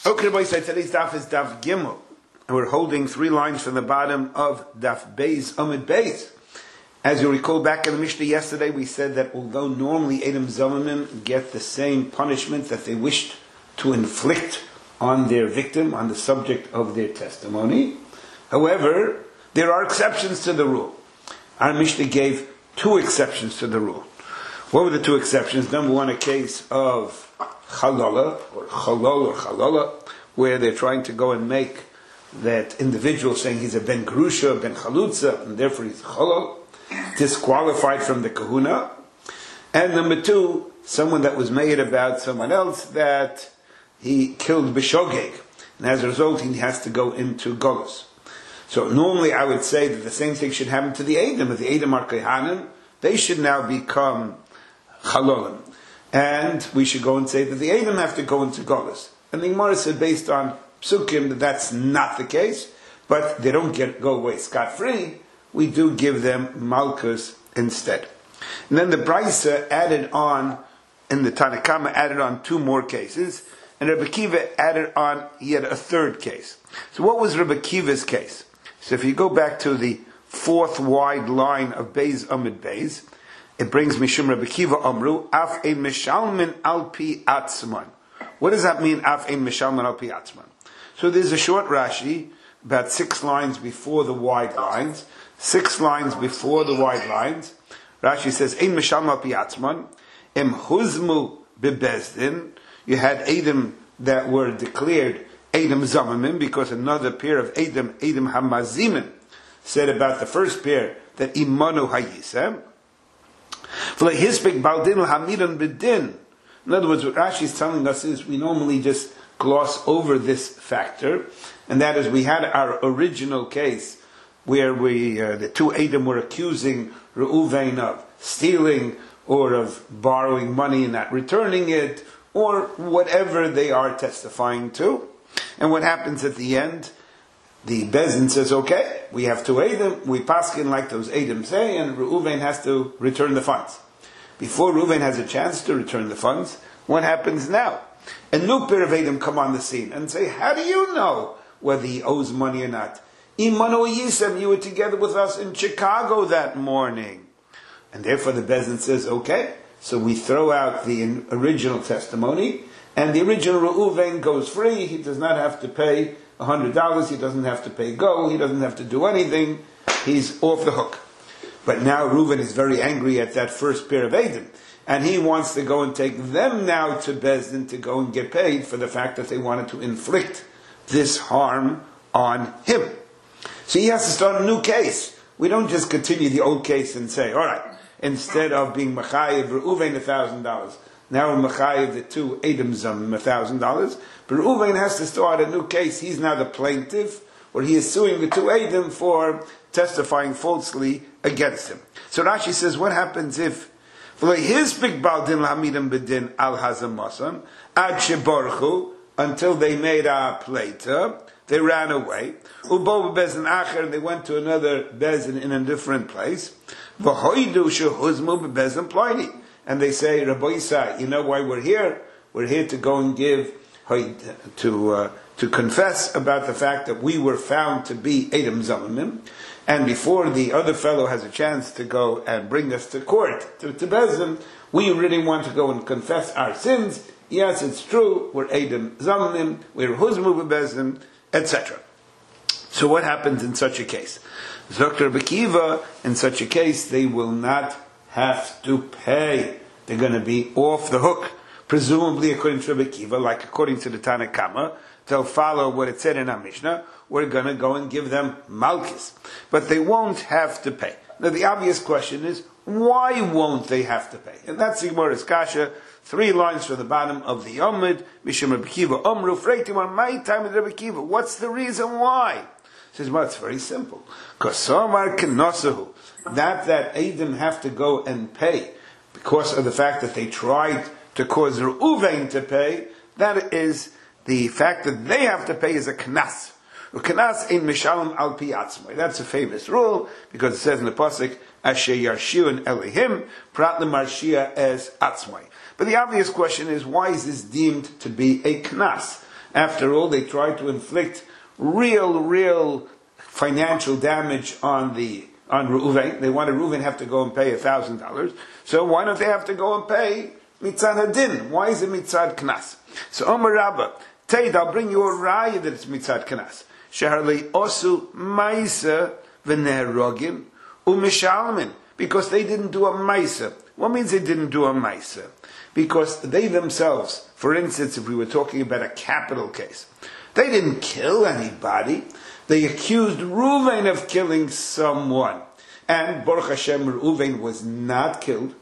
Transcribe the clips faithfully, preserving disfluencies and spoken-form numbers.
Okay, boys, so today's daf is daf Gimel, and we're holding three lines from the bottom of daf Beis Amud Beis. As you recall, back in the Mishnah yesterday, we said that although normally Edom Zomimim get the same punishment that they wished to inflict on their victim, on the subject of their testimony, however, there are exceptions to the rule. Our Mishnah gave two exceptions to the rule. What were the two exceptions? Number one, a case of Chalala, or Chalol or Chalala, where they're trying to go and make that individual saying he's a Ben Gerusha, Ben Chalutza, and therefore he's Chalol, disqualified from the kahuna. And number two, someone that was made about someone else that he killed B'shogeg, and as a result he has to go into Golus. So normally I would say that the same thing should happen to the Edom. If the Edom are Kehanim, they should now become Chalolim. And we should go and say that the Edom have to go into Golus. And the Gemara said, based on Psukim, that that's not the case, but they don't get go away scot-free. We do give them Malchus instead. And then the Brisa added on, in the Tanakama, added on two more cases, and Rebbe Kiva added on, he had a third case. So what was Rebbe Kiva's case? So if you go back to the fourth wide line of Beis Amud Beis, it brings Mishum Rebbe Kiva Amru, Af ein Mishalmin al pi atzman. What does that mean, Af ein Mishalmin al pi atzman? So there's a short Rashi, about six lines before the wide lines, six lines before the wide lines. Rashi says, Ein Mishalmin al pi atzman, Em huzmu bebezdin. You had Edom that were declared Edom Zamimim, because another pair of Edom, Edom Hamazimin, said about the first pair that Imanu Hayisem. In other words, what Rashi is telling us is we normally just gloss over this factor, and that is we had our original case where we uh, the two Edom were accusing Reuven of stealing or of borrowing money and not returning it, or whatever they are testifying to. And what happens at the end? The Bezin says, okay, we have two Edom, we paskin like those Edom say, and Reuven has to return the funds. Before Reuven has a chance to return the funds, what happens now? A new pair of Edom come on the scene and say, how do you know whether he owes money or not? Imanu Yisem, you were together with us in Chicago that morning. And therefore the Bezin says, okay, so we throw out the original testimony, and the original Reuven goes free. He does not have to pay one hundred dollars, he doesn't have to pay go, he doesn't have to do anything, he's off the hook. But now Reuven is very angry at that first pair of Edom, and he wants to go and take them now to Bezdin to go and get paid for the fact that they wanted to inflict this harm on him. So he has to start a new case. We don't just continue the old case and say, all right, instead of being Machayev Reuven a thousand dollars, now we're Machayev the two Edom Zam a thousand dollars. But Reuven has to start a new case. He's now the plaintiff, or he is suing the two Edom for testifying falsely against him. So Rashi says, what happens if his big baldin lamidim bedin al hazamasan ad shebarchu, until they made a plata, they ran away. Ubo bezin acher, and they went to another bezin in a different place. V'hoidu shehuzmu bezin pliny. And they say, Rabbi Yisai, you know why we're here? We're here to go and give, to uh, to confess about the fact that we were found to be Edom Zamimim. And before the other fellow has a chance to go and bring us to court, to, to Bezin, we really want to go and confess our sins. Yes, it's true, we're Edom Zamimim, we're Huzmu Bezin, et cetera. So what happens in such a case? Doctor Bekiva, in such a case, they will not have to pay. They're going to be off the hook. Presumably, according to Rebbe Kiva, like according to the Tanakama, they'll follow what it said in our Mishnah. We're going to go and give them Malchus. But they won't have to pay. Now, the obvious question is, why won't they have to pay? And that's the Gemara's Kasha, three lines from the bottom of the Amud, Mishum Rebbe Kiva, Omru, Freitim, on my time with Rebbe Kiva. What's the reason why? He says, well, it's very simple. Kosomar Kenosahu. That that Edom have to go and pay because of the fact that they tried to cause Reuven to pay, that is the fact that they have to pay is a knas. Knas in mishalim al pi atzmai. That's a famous rule because it says in the pasuk, Asher yarshiun elihim prat lemarshia as atzmai. But the obvious question is, why is this deemed to be a knas? After all, they tried to inflict real, real financial damage on the on Reuven. They wanted Reuven to have to go and pay a thousand dollars. So why don't they have to go and pay mitzad hadin? Why is it mitzad knas? So Omer Rabba, Teid, I'll bring you a raya that it's mitzad knas. Sheharli osu ma'isa v'neherogim u'mishalmin, because they didn't do a ma'isa. What means they didn't do a ma'isa? Because they themselves, for instance, if we were talking about a capital case, they didn't kill anybody. They accused Reuven of killing someone. And Baruch Hashem, Reuven was not killed.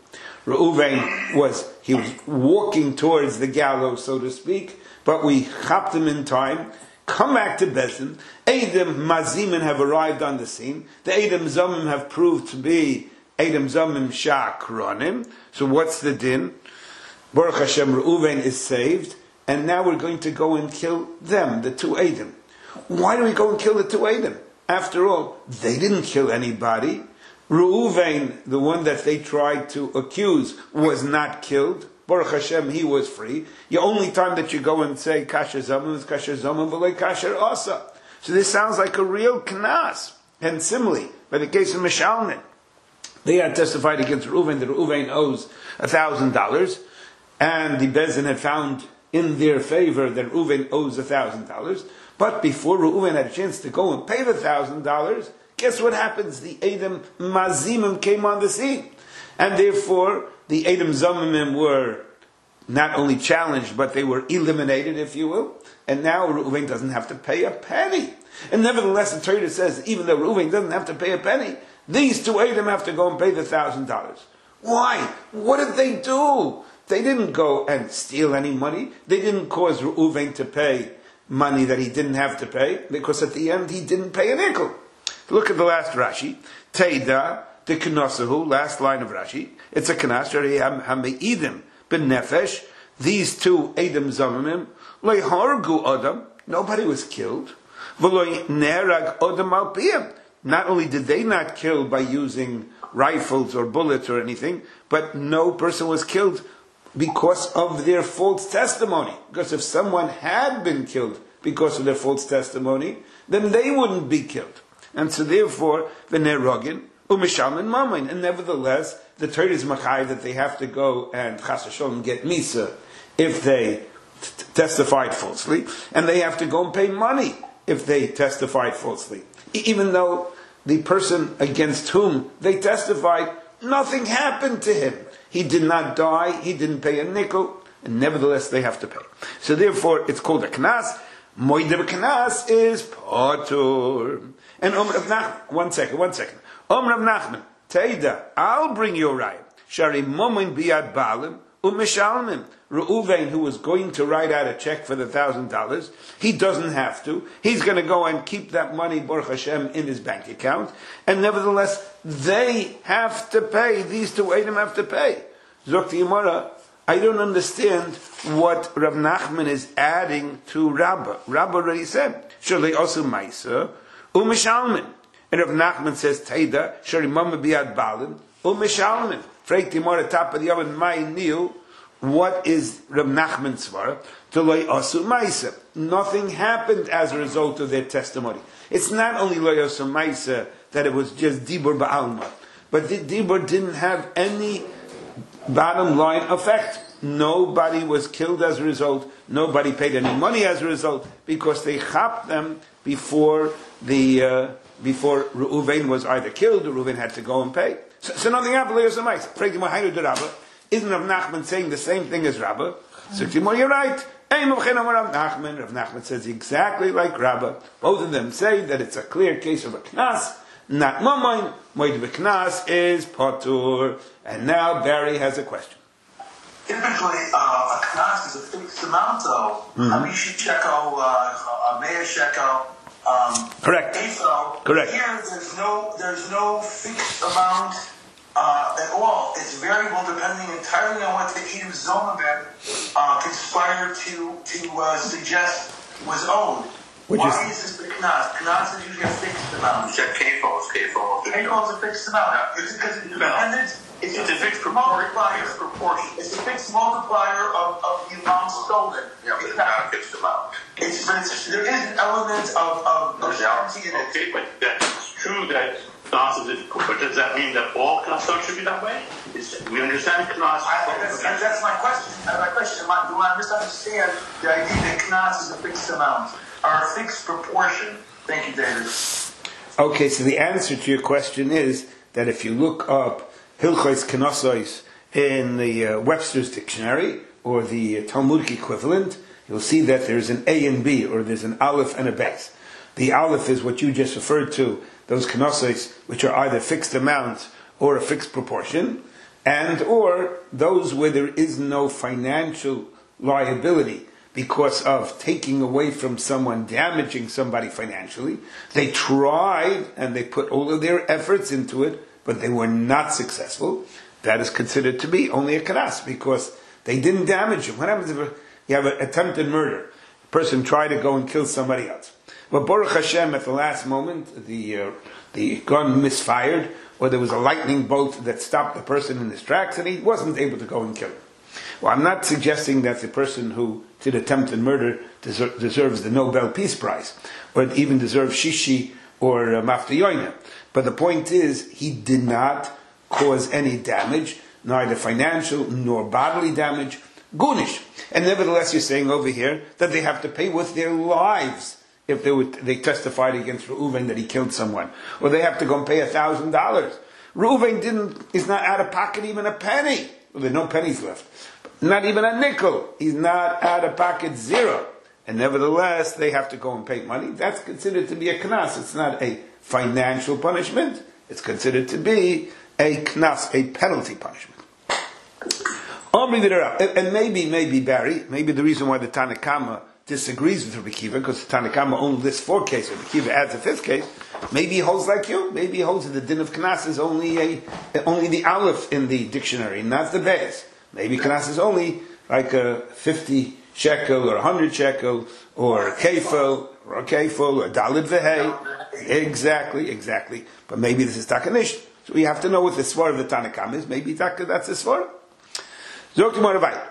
Reuven was, he was walking towards the gallows, so to speak, but we chopped him in time. Come back to Bezin. Eidim Mazimin have arrived on the scene. The Eidim Zomim have proved to be Eidim Zomim Shakronim. So what's the din? Baruch Hashem, Reuven is saved, and now we're going to go and kill them, the two Eidim. Why do we go and kill the two Eidim? After all, they didn't kill anybody. Reuven, the one that they tried to accuse, was not killed. Baruch Hashem, he was free. The only time that you go and say kasher zamim is kasher zamim v'lei kasher asa. So this sounds like a real knas. And similarly, by the case of Mishalmin, they had testified against Reuven that Reuven owes a thousand dollars, and the Bezin had found in their favor that Reuven owes a thousand dollars. But before Reuven had a chance to go and pay the thousand dollars, guess what happens? The Eidim Mazimim came on the scene. And therefore, the Eidim Zomimim were not only challenged, but they were eliminated, if you will. And now Reuven doesn't have to pay a penny. And nevertheless, the Torah says, even though Reuven doesn't have to pay a penny, these two Eidim have to go and pay the thousand dollars. Why? What did they do? They didn't go and steal any money. They didn't cause Reuven to pay money that he didn't have to pay, because at the end he didn't pay a nickel. Look at the last Rashi. Teida the Knossahu, last line of Rashi. It's a Knas, Hame'idim ben Nefesh. These two Eidim Zomimim, Loi Hargu Adam, nobody was killed. V'loi Nerag Adam al Piyam. Not only did they not kill by using rifles or bullets or anything, but no person was killed because of their false testimony. Because if someone had been killed because of their false testimony, then they wouldn't be killed. And so therefore, v'nerogin u'mishalmin mamain. And nevertheless, the Torah is machai that they have to go and chas v'sholom get misa if they t- testified falsely, and they have to go and pay money if they testified falsely. E- even though the person against whom they testified, nothing happened to him. He did not die, he didn't pay a nickel, and nevertheless they have to pay. So therefore, it's called a knas. Moide knas is potur. And Omer of Nachman, one second, one second. Omer of Nachman, Teida, I'll bring you a raya. Shari momin biad balim u'mishalmim. Reuven, who was going to write out a check for the thousand dollars, he doesn't have to. He's going to go and keep that money, Baruch Hashem, in his bank account. And nevertheless, they have to pay. These two Eidim have to pay. Zok Yimara, I don't understand what Rav Nachman is adding to Rabbah. Rabbah already said, Shali also Maisa, u'mishalmin. And Rav Nachman says, Teida, Shari mama biad balim, u'mishalmin. Freit Yimara, top of the oven, my nil. What is Rav Nachman's svara? T'loi asu ma'isa. Nothing happened as a result of their testimony. It's not only loi asu ma'isa that it was just dibur ba'alma, but the dibur didn't have any bottom line effect. Nobody was killed as a result. Nobody paid any money as a result, because they chapped them before the uh, before Reuven was either killed or Reuven had to go and pay. So, so nothing happened. Loi asu ma'isa. Isn't Rav Nachman saying the same thing as Rabbah? So you're right. Rav Nachman, Rav Nachman says exactly like Rabbah. Both of them say that it's a clear case of a knas, not mamain. Moed b'knas is patur. And now Barry has a question. Typically, uh, a knas is a fixed amount, though. Hamishi shekel, a meir shekel. Um, Correct. Efo. Correct. Here, there's no, there's no fixed amount. Uh, at all. It's variable depending entirely on what the Eidim Zomim uh, conspired to to uh, suggest was owed. Which Why is, is this the Knas? Knas is usually a fixed amount. You said K-Fo is K-Fo. K-Fo is a fixed amount. Yeah. It's because it depended, It's, it's a fixed multiplier. Fixed proportion. It's a fixed multiplier of, of the amount stolen. Yeah, but it's not a fixed amount. It's, but it's, there is an element of, of, of certainty in it. Okay, but that's true that Knas is, but does that mean that all Knasos should be that way? Is, we understand Knas. That's, that's my question. That's my question. Am I, do I misunderstand the idea that Knas is a fixed amount or a fixed proportion? Thank you, David. Okay, so the answer to your question is that if you look up Hilchos Knasos in the uh, Webster's Dictionary or the uh, Talmudic equivalent, you'll see that there's an A and B, or there's an Aleph and a Beis. The Aleph is what you just referred to, those Knasos which are either fixed amount or a fixed proportion, and or those where there is no financial liability because of taking away from someone, damaging somebody financially. They tried and they put all of their efforts into it, but they were not successful. That is considered to be only a knas because they didn't damage him. What happens if you have an attempted murder? A person tried to go and kill somebody else. But Baruch Hashem, at the last moment, the uh, the gun misfired, or there was a lightning bolt that stopped the person in his tracks, and he wasn't able to go and kill him. Well, I'm not suggesting that the person who did attempted murder deser- deserves the Nobel Peace Prize, or even deserves shishi or uh, mafta yoina. But the point is, he did not cause any damage, neither financial nor bodily damage, gunish. And nevertheless, you're saying over here that they have to pay with their lives if they would, they testified against Reuven that he killed someone, or they have to go and pay a thousand dollars. Reuven didn't is not out of pocket even a penny. Well, there are no pennies left, not even a nickel. He's not out of pocket zero, and nevertheless they have to go and pay money. That's considered to be a knas. It's not a financial punishment. It's considered to be a knas, a penalty punishment. And maybe, maybe Barry, maybe the reason why the Tanna Kama disagrees with Rabbi Kiva, because the Tanna Kama only lists four cases, Rabbi Kiva adds a fifth case. Maybe he holds like you. Maybe he holds that the din of knas is only a only the aleph in the dictionary, not the beis. Maybe knas is only like a fifty shekel or a hundred shekel or a kefil or a kefil or a dalid vehei. Exactly, exactly. But maybe this is takanish. So we have to know what the svar of the Tanna Kama is. Maybe that's the svar. Zok to Moravai.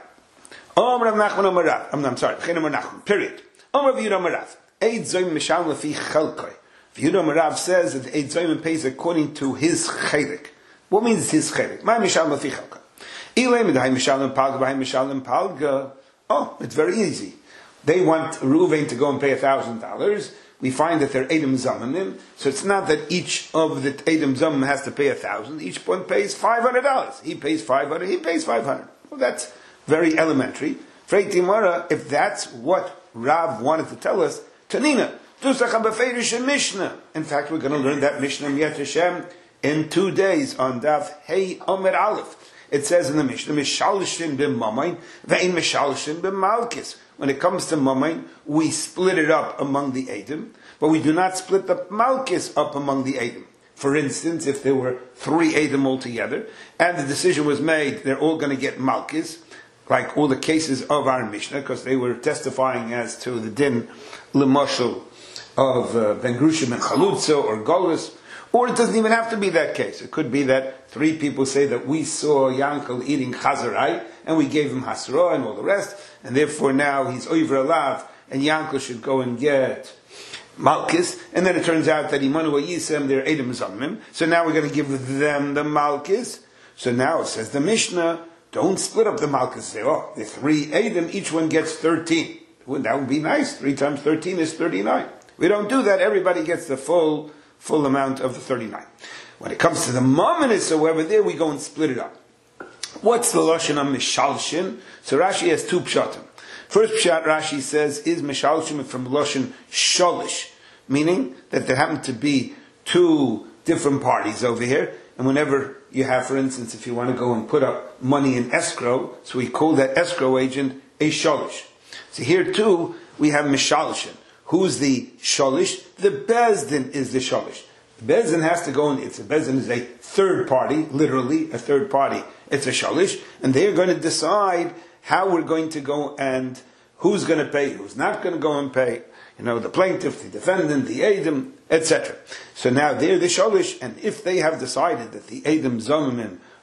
Om Rav Nachman Om Rav. I'm sorry. Chinam Nachman. Period. Om Rav Yehuda Om Rav. Eid Zoyim Mishal Lefi Chelkoi. Yehuda Om Rav says that Eid Zoyim pays according to his chelik. What means his chelik? My Mishal Lefi Chelkoi. Ilay Midai Mishal Palga B'Hai Mishal Palga. Oh, it's very easy. They want Reuven to go and pay a thousand dollars. We find that they're Edom Zamanim, so it's not that each of the Edom Zamim has to pay a thousand. Each one pays five hundred dollars. He pays five hundred. He pays five hundred. Well, that's very elementary. Frei Timara, if that's what Rav wanted to tell us, Tanina, Tusach Beferish and Mishnah. In fact, we're going to learn that Mishnah Miyat Hashem in two days on Daf Hey Omer Aleph. It says in the Mishnah, Mishalshin b'm Mamain, ve'in Mishalshin b'm Malkis. When it comes to Mamain, we split it up among the Edom, but we do not split the Malkis up among the Edom. For instance, if there were three Edom altogether, and the decision was made, they're all going to get Malkis, like all the cases of our Mishnah, because they were testifying as to the din L'moshel of uh, Ben Grushim and Chalutza or Golus, or it doesn't even have to be that case. It could be that three people say that we saw Yankel eating Chazarai, and we gave him Hasra and all the rest, and therefore now he's over alav, and Yankel should go and get Malkis, and then it turns out that Imanu Yisem, they're Edom Zamim, so now we're going to give them the Malkis. So now it says the Mishnah, don't split up the Malkis. Say, oh, the three Edom, each one gets thirteen. Well, that would be nice. Three times thirteen is thirty-nine. We don't do that. Everybody gets the full full amount of the thirty-nine. When it comes to the Mamonis, however, there we go and split it up. What's the Lashon of Mishalshin? So Rashi has two pshatim. First pshat, Rashi says, is Mishalshin from Lashon Sholish, meaning that there happen to be two different parties over here, and whenever you have, for instance, if you want to go and put up money in escrow, so we call that escrow agent a Sholish. So here too, we have Mishalshin. Who's the Sholish? The Bezdin is the Sholish. The Bezdin has to go and, it's a Bezdin is a third party, literally a third party. It's a Sholish, and they're going to decide how we're going to go and who's going to pay, who's not going to go and pay. You know, the plaintiff, the defendant, the Edom, et cetera. So now they're the Sholish, and if they have decided that the Edom Zomim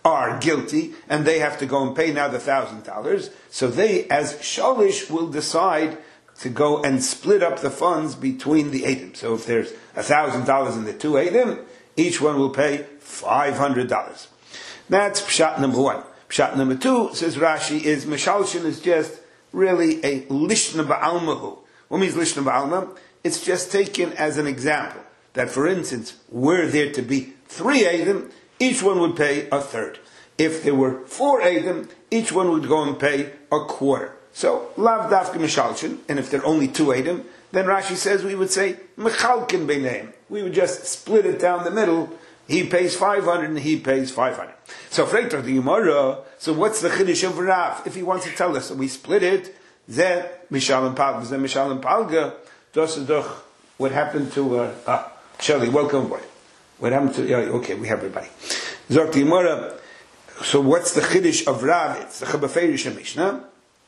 are guilty, and they have to go and pay now the thousand dollars. So they, as shalish, will decide to go and split up the funds between the Eidim. So if there's a thousand dollars in the two Eidim, each one will pay five hundred dollars. That's pshat number one. Pshat number two, says Rashi, is Mishalshin is just really a lishna ba'almahu. What means lishna ba'alma? It's just taken as an example. That, for instance, were there to be three Eidim, each one would pay a third. If there were four Eidim, each one would go and pay a quarter. So, lav dafka mishalshin, and if there are only two Eidim, then Rashi says we would say, mechalkin beineim. We would just split it down the middle. He pays five hundred and he pays five hundred. So, Freitach the Gemara, so what's the chiddush of Rav? If he wants to tell us, so we split it, zeh mishalim palga, zeh mishalim palga, dos doch, what happened to, uh, ah, Shelley, welcome aboard. What happened to, yeah, okay, we have everybody. Zok the Gemara, so what's the chiddush of Rav? It's the Chabaferish Mishnah.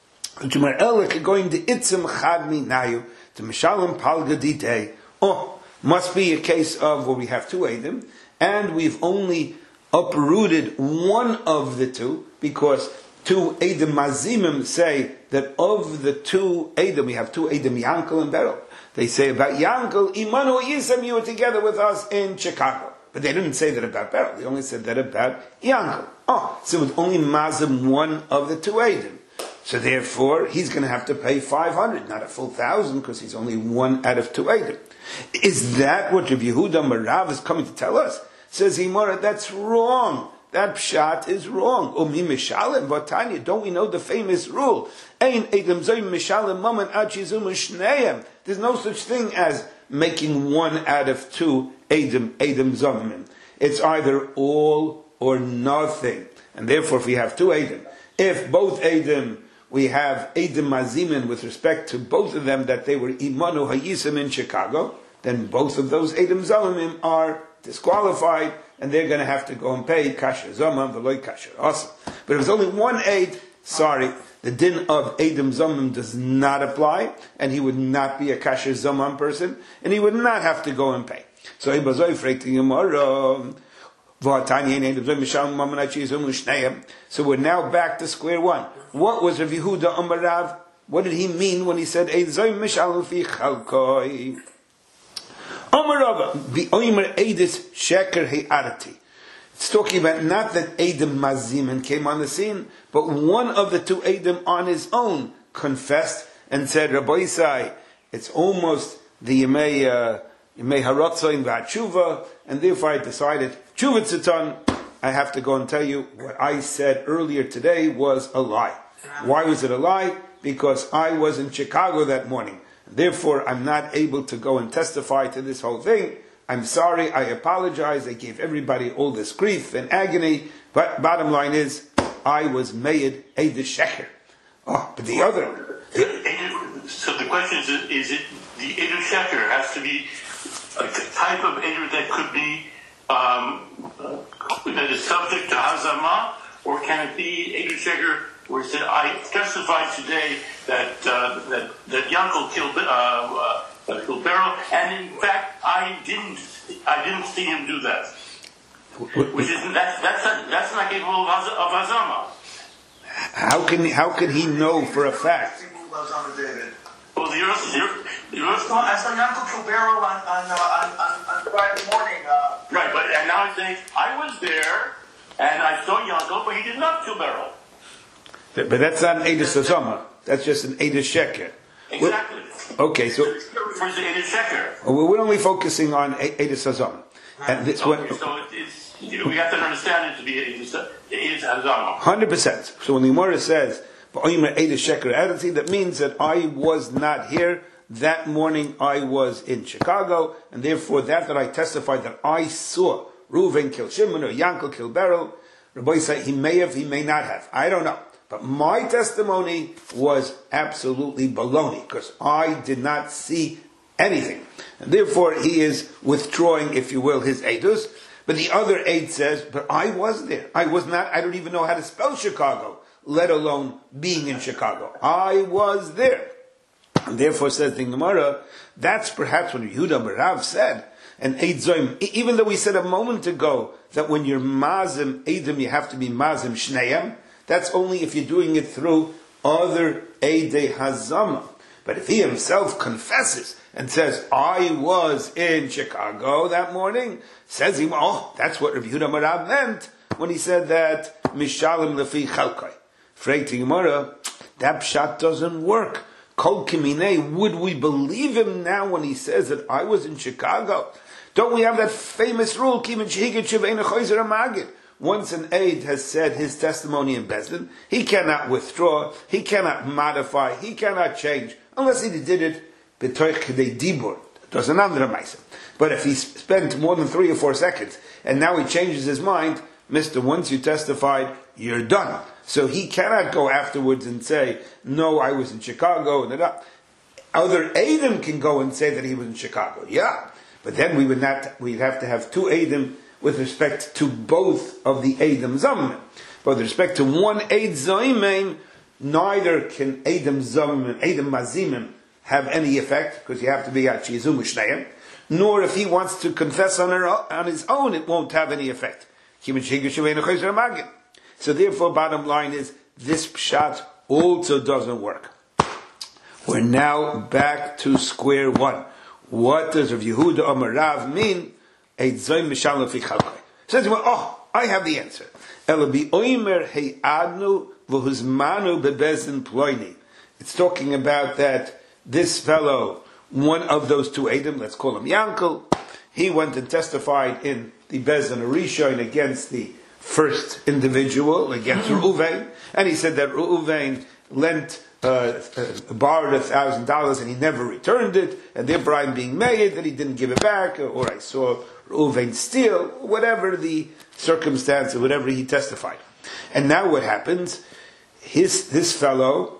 Going to itzim chadmi nayu to mishalim palga ditei. Oh, must be a case of where we have two Eidim, and we've only uprooted one of the two, because two Eidim mazimim say that of the two Eidim, we have two Eidim, Yankel and Beryl. They say about Yankel, Imanu Yisem, you were together with us in Chicago. But they didn't say that about Beryl. They only said that about Yankel. Oh, so it was only mazim one of the two Eidim. So therefore, he's going to have to pay five hundred, not a full thousand, because he's only one out of two Eidim. Is that what Rav Yehuda Marav is coming to tell us? Says Himara, that's wrong. That pshat is wrong. Umi mishalim v'tanya. Don't we know the famous rule? Ein Eidim zoyim mishalim maman achizum shneim. There's no such thing as making one out of two Eidim Eidim zomim. It's either all or nothing. And therefore, if we have two Eidim, if both Eidim, we have Eidim Mazimin with respect to both of them that they were Imanu Hayisim in Chicago, then both of those Eidim Zomim are disqualified, and they're going to have to go and pay Kasher Zomim, Veloy Kasher. Awesome. But if it's only one Eid, sorry, the din of Eidim Zomim does not apply, and he would not be a Kasher Zomim person, and he would not have to go and pay. So, Ibazoy Freiting Yomara. So we're now back to square one. What was Rav Yehuda Amarav? What did he mean when he said Amarav v'oimer edis sheker he'arati? It's talking about not that Eidim Mazimin came on the scene, but one of the two Eidim on his own confessed and said, Rabbi Isai, it's almost the Yemei uh, Yemei Haratzoin v'Hatshuva, and therefore I decided, Tshuva Tziton, I have to go and tell you what I said earlier today was a lie. Why was it a lie? Because I was in Chicago that morning. Therefore, I'm not able to go and testify to this whole thing. I'm sorry, I apologize, I gave everybody all this grief and agony, but bottom line is, I was made a Sheker. Oh, but the other... So the question is, is it the Eidu Sheker has to be a type of Eidu that could be um, that is subject to Hazama, or can it be Eidu Sheker where it said, I testified today that uh, that that Yankel killed uh, uh, killed Beryl, and in fact I didn't I didn't see him do that, which is that's that's not, that's not capable of, Haz- of Hazama. How can how can he know for a fact? Well, the Earth, the Earth, the Earth. I saw Yankel kill Beryl on on, uh, on on on Friday morning. Uh, right, but and now I say I was there and I saw Yankel, but he did not kill Beryl. But that's not an Eidos Hazama. That's just an Eidos Sheker. Exactly. Well, okay, so refers to Eidos Sheker. Well, we're only focusing on Eidos Hazama, and this okay, one. So it's, you know, we have to understand it to be Eidos Hazama. Hundred percent. So when the Gemara says "Ba'omer Eidos Sheker Adati," that means that I was not here that morning. I was in Chicago, and therefore that that I testified that I saw Reuven kill Shimon or Yankel kill Beryl. Rabbi said he may have, he may not have. I don't know. But my testimony was absolutely baloney, because I did not see anything. And therefore, he is withdrawing, if you will, his edus. But the other aid says, but I was there. I was not, I don't even know how to spell Chicago, let alone being in Chicago. I was there. And therefore, says the Gemara, that's perhaps when Yehuda Barav said, and Eid Zoim, even though we said a moment ago that when you're Mazim Eidim, you have to be Mazim Shneim, that's only if you're doing it through other Eidei Hazama. But if he himself confesses and says, I was in Chicago that morning, says he, oh, that's what Rav Yehuda Marav meant when he said that, Mishalim Lefi Chalkai. Freit Gemara, that pshat doesn't work. Kol Kiminei, would we believe him now when he says that I was in Chicago? Don't we have that famous rule, once an aide has said his testimony in Bezdin, he cannot withdraw, he cannot modify, he cannot change, unless he did it b'toich kedei dibur. Doesn't andramaisa. But if he spent more than three or four seconds, and now he changes his mind, Mister Once you testified, you're done. So he cannot go afterwards and say, no, I was in Chicago. Other Eidim can go and say that he was in Chicago. Yeah. But then we would not, we'd have to have two Eidim with respect to both of the Eidim Zomim. But with respect to one Eid Zoimim, neither can Eidim Zomim, Eidim Mazimim have any effect, because you have to be Achizum Ushneim, nor if he wants to confess on, her, on his own, it won't have any effect. So therefore, bottom line is, this pshat also doesn't work. We're now back to square one. What does Rav Yehuda Amar Rav mean? Says, oh, I have the answer. It's talking about that this fellow, one of those two Edom, let's call him Yankel, he went and testified in the Bezdin Rishon against the first individual, against Reuven, and he said that Reuven lent Uh, uh, borrowed a thousand dollars and he never returned it, and therefore I'm being made that he didn't give it back, or, or I saw Reuven steal, whatever the circumstance, or whatever he testified. And now what happens? His this fellow,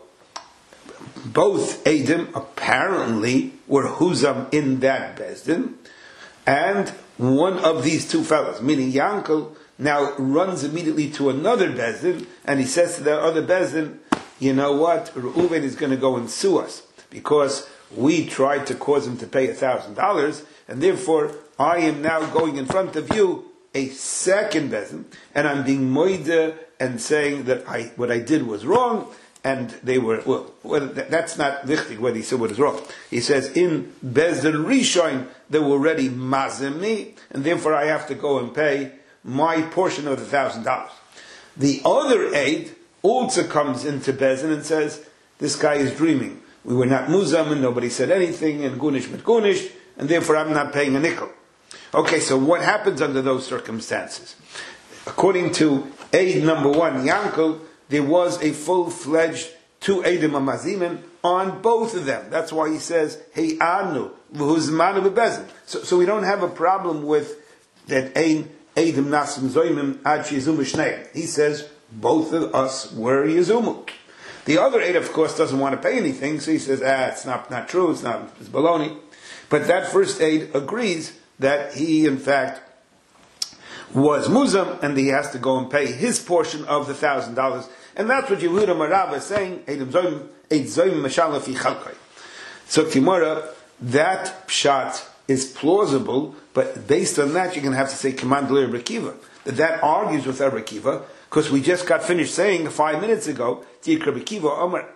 both Edom apparently were Huzam in that Bezdin, and one of these two fellows, meaning Yankel, now runs immediately to another Bezdin, and he says to the other Bezdin, you know what, Reuven is going to go and sue us, because we tried to cause him to pay a thousand dollars, and therefore I am now going in front of you, a second Bezdin, and I'm being moide and saying that I, what I did was wrong, and they were, well, well that's not wichtig whether he said what is wrong. He says, in Bezdin Rishon, they were already mazim me, and therefore I have to go and pay my portion of the thousand dollars. The other aide also comes into Bezdin and says, this guy is dreaming. We were not muzam and nobody said anything, and gunish mit gunish, and therefore I'm not paying a nickel. Okay, so what happens under those circumstances? According to aid number one, Yankel, there was a full-fledged two Eidim Amazimim on both of them. That's why he says, Hey Anu, v'huzmanu b'Bezdin. So, so we don't have a problem with that Ein Eidim Nasim Zoimim Ad Sheyizum B'Shneim. He says, both of us were Yezumu. The other aide, of course, doesn't want to pay anything, so he says, ah, it's not, not true, it's not, it's baloney. But that first aide agrees that he, in fact, was Muzam, and he has to go and pay his portion of the thousand dollars. And that's what Yehuda Marav is saying, Eid Zoim Mashallah fi Chalkai. So, Timora, that pshat is plausible, but based on that, you're going to have to say, Command Rabbi Akiva. That that argues with Rabbi Akiva, because we just got finished saying five minutes ago, Rabbi Akiva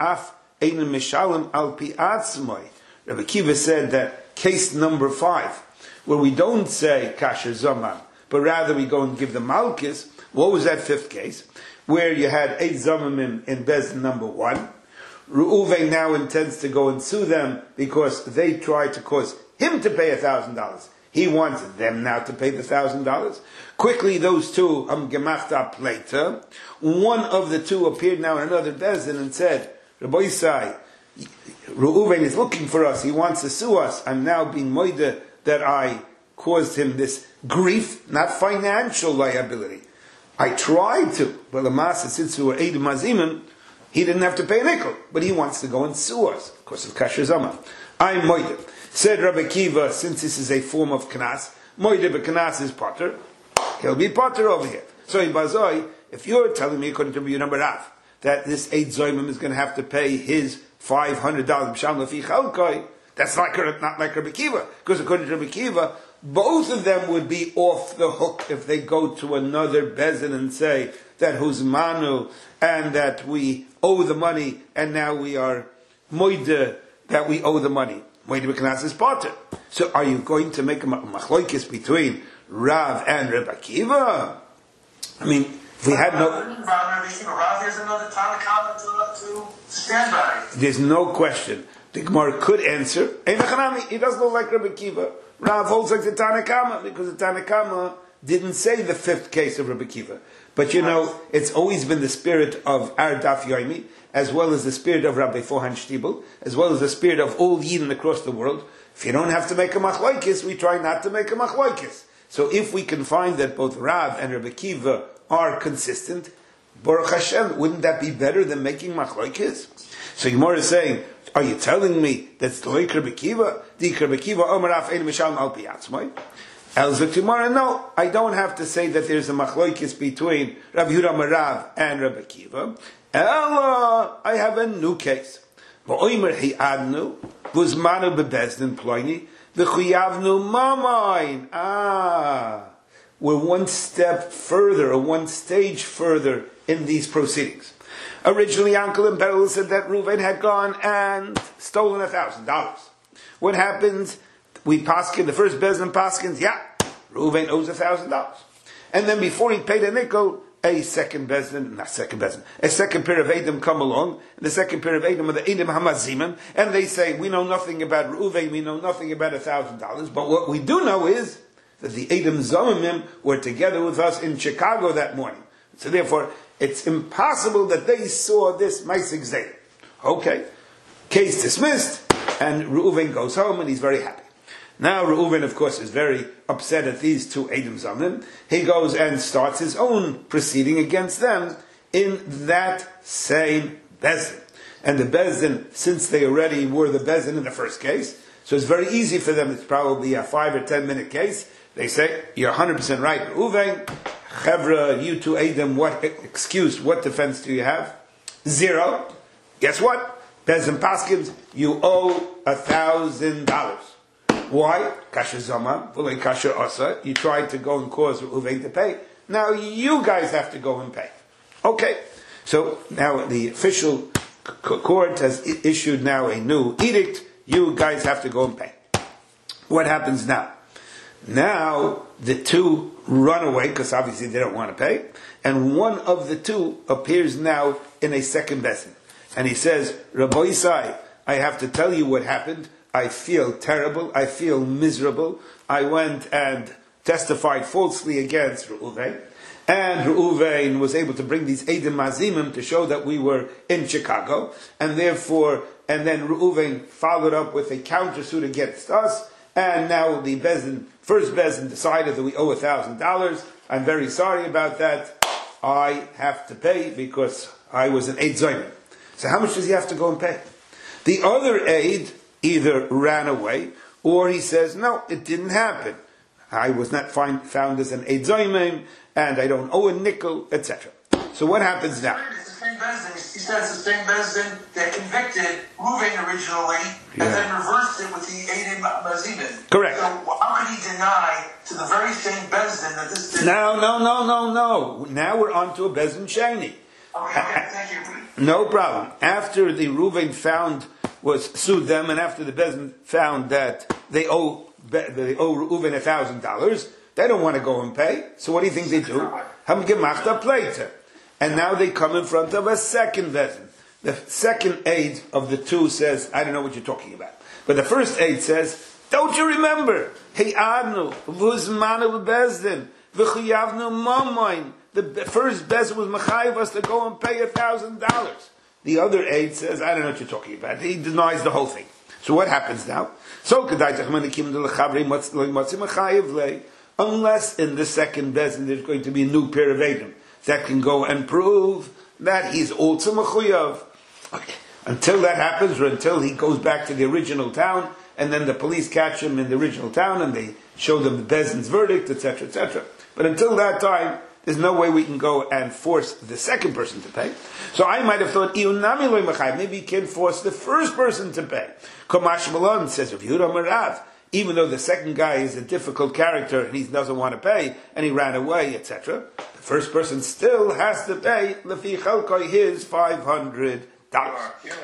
said that case number five, where we don't say Kasher Zaman, but rather we go and give the Malchus. What was that fifth case? Where you had eight Zamamim in Bezdin number one. Reuven now intends to go and sue them because they tried to cause him to pay a thousand dollars. He wants them now to pay the thousand dollars. Quickly, those two, um, gemachta later, one of the two appeared now in another Bezdin and said, Rabbi Yisai, Reuven is looking for us. He wants to sue us. I'm now being moide that I caused him this grief, not financial liability. I tried to, but Lamasa, since we were Eid Mazimim, he didn't have to pay a nickel, but he wants to go and sue us, of course, of Kasher Zama. I'm moide. Said Rabbi Akiva, since this is a form of knas, moide b'knas is potter, he'll be potter over here. So in Bazoi, if you're telling me, according to your number Rav, that this eight zoimim is going to have to pay his five hundred dollars. That's like not like Rabbi Kiva, because according to Rabbi Kiva, both of them would be off the hook if they go to another bezin and say that huzmanu and that we owe the money, and now we are moide that we owe the money. Moide b'knas is potter. So are you going to make a machloikis between Rav and Rabbi Kiva? I mean, if we had no... Rav, there's another Tanakh to, to stand by. There's no question. The Gemara could answer, he doesn't look like Rabbi Kiva. Rav holds like the Tanakh because the Tanakh didn't say the fifth case of Rabbi Kiva. But you know, it's always been the spirit of our Daf Yomi, as well as the spirit of Rabbi Fohan Shtibel, as well as the spirit of all Yidden across the world. If you don't have to make a machlokes, we try not to make a machlokes. So if we can find that both Rav and Rabbi Kiva are consistent, Baruch Hashem, wouldn't that be better than making machlokes? So Gemara is saying, are you telling me that's the like Rabbi Kiva? The Rabbi Kiva Omer Af Ein Mishal Al Pi Atzmai? Elzek tomorrow, no, I don't have to say that there's a machlokes between Rabbi Yehuda Marav and Rabbi Kiva. Ella, I have a new case. V'oimer hi'adnu v'uzmanu bebezdin ploini v'chuyavnu mamayin. Ah, we're one step further, or one stage further in these proceedings. Originally, Uncle and Beryl said that Reuven had gone and stolen a thousand dollars. What happens? We paskin, the first Bezdin paskins, yeah, Reuven owes a thousand dollars. And then before he paid a nickel, a second Bezdin, not second Bezdin, a second pair of Edom come along, and the second pair of Edom are the Edom Hamazimim, and they say, we know nothing about Reuven, we know nothing about a thousand dollars, but what we do know is that the Edom Zomimim were together with us in Chicago that morning. So therefore, it's impossible that they saw this Maisik Zayim. Okay, case dismissed, and Reuven goes home, and he's very happy. Now Reuven, of course, is very upset at these two Edom Zomim. He goes and starts his own proceeding against them in that same Bezdin. And the Bezdin, since they already were the Bezdin in the first case, so it's very easy for them. It's probably a five or ten minute case. They say, you're one hundred percent right, Reuven. Chevra, you two Edom, what excuse, what defense do you have? Zero. Guess what? Bezdin Paskins, you owe a thousand dollars. Why? Kasha Zama, V'lei Kasha Asa. You tried to go and cause Reuven to pay. Now you guys have to go and pay. Okay. So now the official court has issued now a new edict. You guys have to go and pay. What happens now? Now the two run away because obviously they don't want to pay. And one of the two appears now in a second bezdin. And he says, Rabbi Yisai, I have to tell you what happened. I feel terrible. I feel miserable. I went and testified falsely against Reuven. And Reuven was able to bring these Edom Mazimim to show that we were in Chicago. And therefore, and then Reuven followed up with a countersuit against us. And now the Bezdin, first Bezdin decided that we owe a thousand dollars. I'm very sorry about that. I have to pay because I was an Eid Zoyman. So how much does he have to go and pay? The other aide either ran away, or he says, no, it didn't happen. I was not find, found as an Eid Zoyman, and I don't owe a nickel, et cetera. So what happens now? It's the same Bezdin. He says the same Bezdin that convicted Reuven originally, yeah. and then reversed it with the Edom Mazimim. Correct. So how could he deny to the very same Bezdin that this did? No, no, no, no, no. Now we're on to a Bezdin Shani. Okay, okay, thank you. No problem. After the Reuven found was sued them, and after the Bezdin found that they owe they owe Reuven a thousand dollars, they don't want to go and pay. So what do you think they do? Ham gemachta pleiter. And now they come in front of a second Bezdin. The second aide of the two says, I don't know what you're talking about. But the first aide says, don't you remember? Hey Adnu, v'uzmanu Bezdin, v'chuyavnu mamoin. The first Bezdin was mechayiv us to go and pay a thousand dollars. The other aide says, I don't know what you're talking about. He denies the whole thing. So what happens now? So unless in the second Bezdin there's going to be a new pair of Edom that can go and prove that he's also mechuyav. Okay. Until that happens, or until he goes back to the original town, and then the police catch him in the original town, and they show them the Bezdin's verdict, et cetera, et cetera. But until that time, there's no way we can go and force the second person to pay. So I might have thought, maybe you can force the first person to pay. Komash Malon says, if Yehuda Merav, even though the second guy is a difficult character and he doesn't want to pay, and he ran away, et cetera, the first person still has to pay Lefi Chalkoi his five hundred dollars.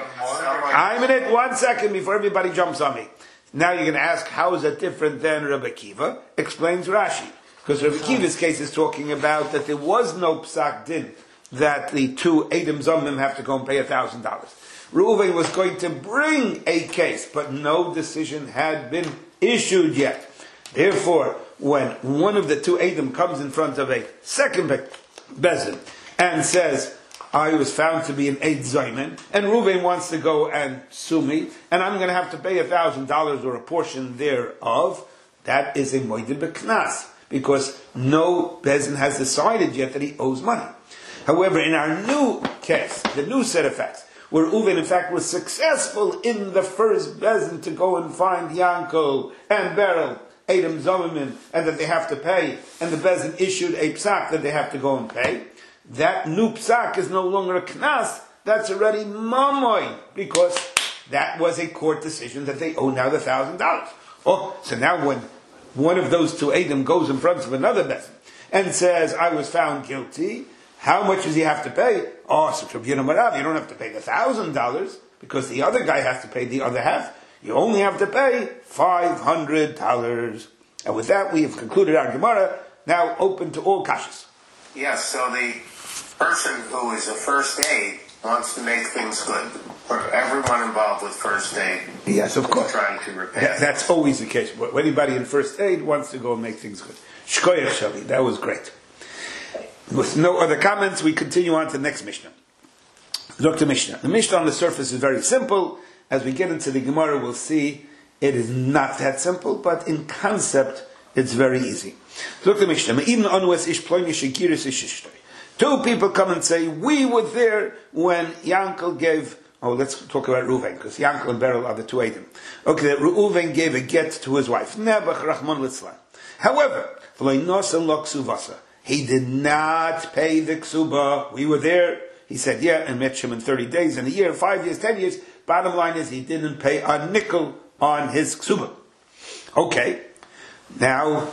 I'm in it one second before everybody jumps on me. Now you're going to ask, how is that different than Rabbi Akiva? Explains Rashi. Because Rabbi Akiva's case is talking about that there was no psak din that the two Edom Zomim have to go and pay one thousand dollars. Reuven was going to bring a case, but no decision had been issued yet. Therefore, when one of the two Edom comes in front of a second bezin and says, I was found to be an Eid Zayman, and Reuven wants to go and sue me, and I'm going to have to pay one thousand dollars or a portion thereof, that is a moeded beknas, because no bezin has decided yet that he owes money. However, in our new case, the new set of facts, where Reuven in fact was successful in the first bezin to go and find Yankel and Beryl, Edom Zomim, and that they have to pay, and the bezin issued a psak that they have to go and pay, that new psak is no longer a knas, that's already mamoy, because that was a court decision that they owe now the thousand dollars. Oh, so now when one of those two Edom goes in front of another bezin and says, I was found guilty, how much does he have to pay? Oh, so you don't have to pay the thousand dollars, because the other guy has to pay the other half. You only have to pay five hundred dollars. And with that, we have concluded our Gemara, now open to all kashas. Yes, so the person who is a first aid wants to make things good for everyone involved with first aid. Yes, of course. Trying to repair. That, that's always the case. Anybody in first aid wants to go and make things good. Shkoyach Shali, that was great. With no other comments, we continue on to the next Mishnah. Look to Mishnah. The Mishnah on the surface is very simple. As we get into the Gemara, we'll see it is not that simple, but in concept, it's very easy. Look to Mishnah. Two people come and say, we were there when Yankel gave, oh, let's talk about Reuven, because Yankel and Beryl are the two Edom. Okay, that Reuven gave a get to his wife. Nebuch Rahman Litzlan. However, he did not pay the ksuba. We were there. He said, yeah, and met him in thirty days, in a year, five years, ten years. Bottom line is he didn't pay a nickel on his ksuba. Okay. Now,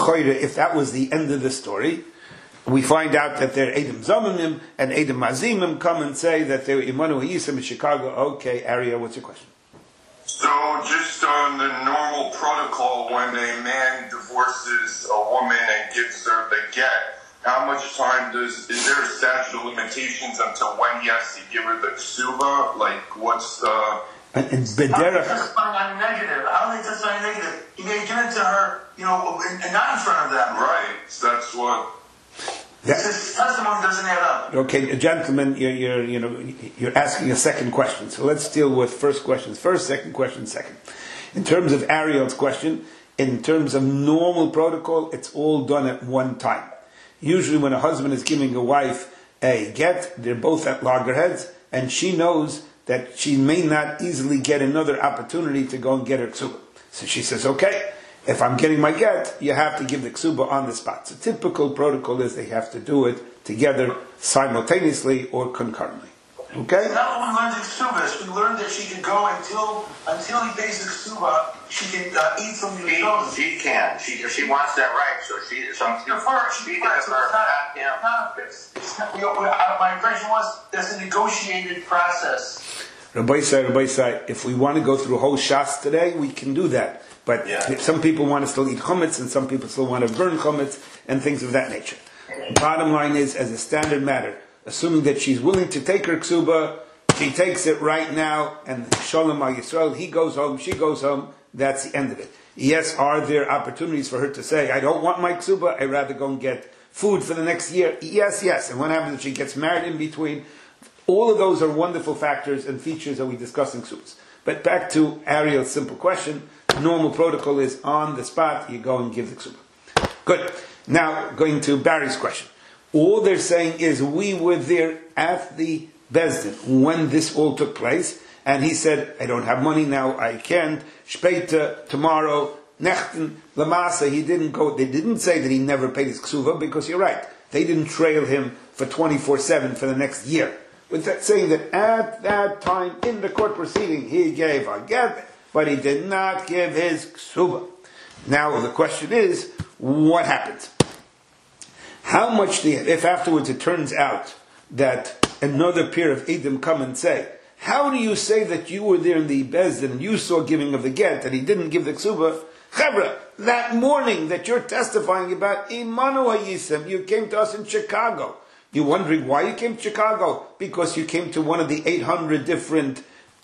if that was the end of the story, we find out that they're Edom Zomimim and Edom Mazimim come and say that they're Imanu Hayisim in Chicago. Okay, Arya, what's your question? So, just on the normal protocol, when a man divorces a woman and gives her the get, how much time does, is there a statute of limitations until when he has to give her the ksuba? Like, what's the... And, and Bedera... How do they testify on negative? How do they testify on negative? He may give it to her, you know, and not in front of them. Right, so that's what... That, his testimony doesn't add up. Okay, gentlemen, you're, you're, you know, you're asking a second question. So let's deal with first questions first, second question second. In terms of Ariel's question, in terms of normal protocol, it's all done at one time. Usually when a husband is giving a wife a get, they're both at loggerheads, and she knows that she may not easily get another opportunity to go and get her ksuba. So she says, okay, if I'm getting my get, you have to give the ksuba on the spot. So typical protocol is they have to do it together, simultaneously or concurrently. Okay? Not when we learned the ksubas, we learned that she could go until until he pays the ksuba, she can uh, eat from the ksuba. She can. She she wants that right, so she so she defer. She defers. It's not, yeah. not it's, it's not, you know, my impression was there's a negotiated process. Rabbi Say, Rabbi Say, if we want to go through whole shas today, we can do that. But yeah. Some people want to still eat chametz, and some people still want to burn chametz, and things of that nature. Bottom line is, as a standard matter, assuming that she's willing to take her ksuba, she takes it right now, and Shalom al Yisrael, he goes home, she goes home, that's the end of it. Yes, are there opportunities for her to say, I don't want my ksuba, I'd rather go and get food for the next year? Yes, yes. And what happens if she gets married in between? All of those are wonderful factors and features that we discuss in ksubas. But back to Ariel's simple question, normal protocol is on the spot, you go and give the ksuba. Good. Now, going to Barry's question. All they're saying is, we were there at the Bezdin when this all took place, and he said, I don't have money now, I can't, Shpeita, tomorrow, Nechten, Lamasa, he didn't go, they didn't say that he never paid his ksuva, because you're right, they didn't trail him for twenty-four seven for the next year. With that saying that at that time in the court proceeding, he gave a get, but he did not give his ksuba. Now the question is, what happens? How much do you, if afterwards it turns out that another pair of Edom come and say, how do you say that you were there in the Bezdin and you saw giving of the get, that he didn't give the ksuba? Chevra, that morning that you're testifying about, Imanu Hayisem, you came to us in Chicago. You're wondering why you came to Chicago? Because you came to one of the eight hundred different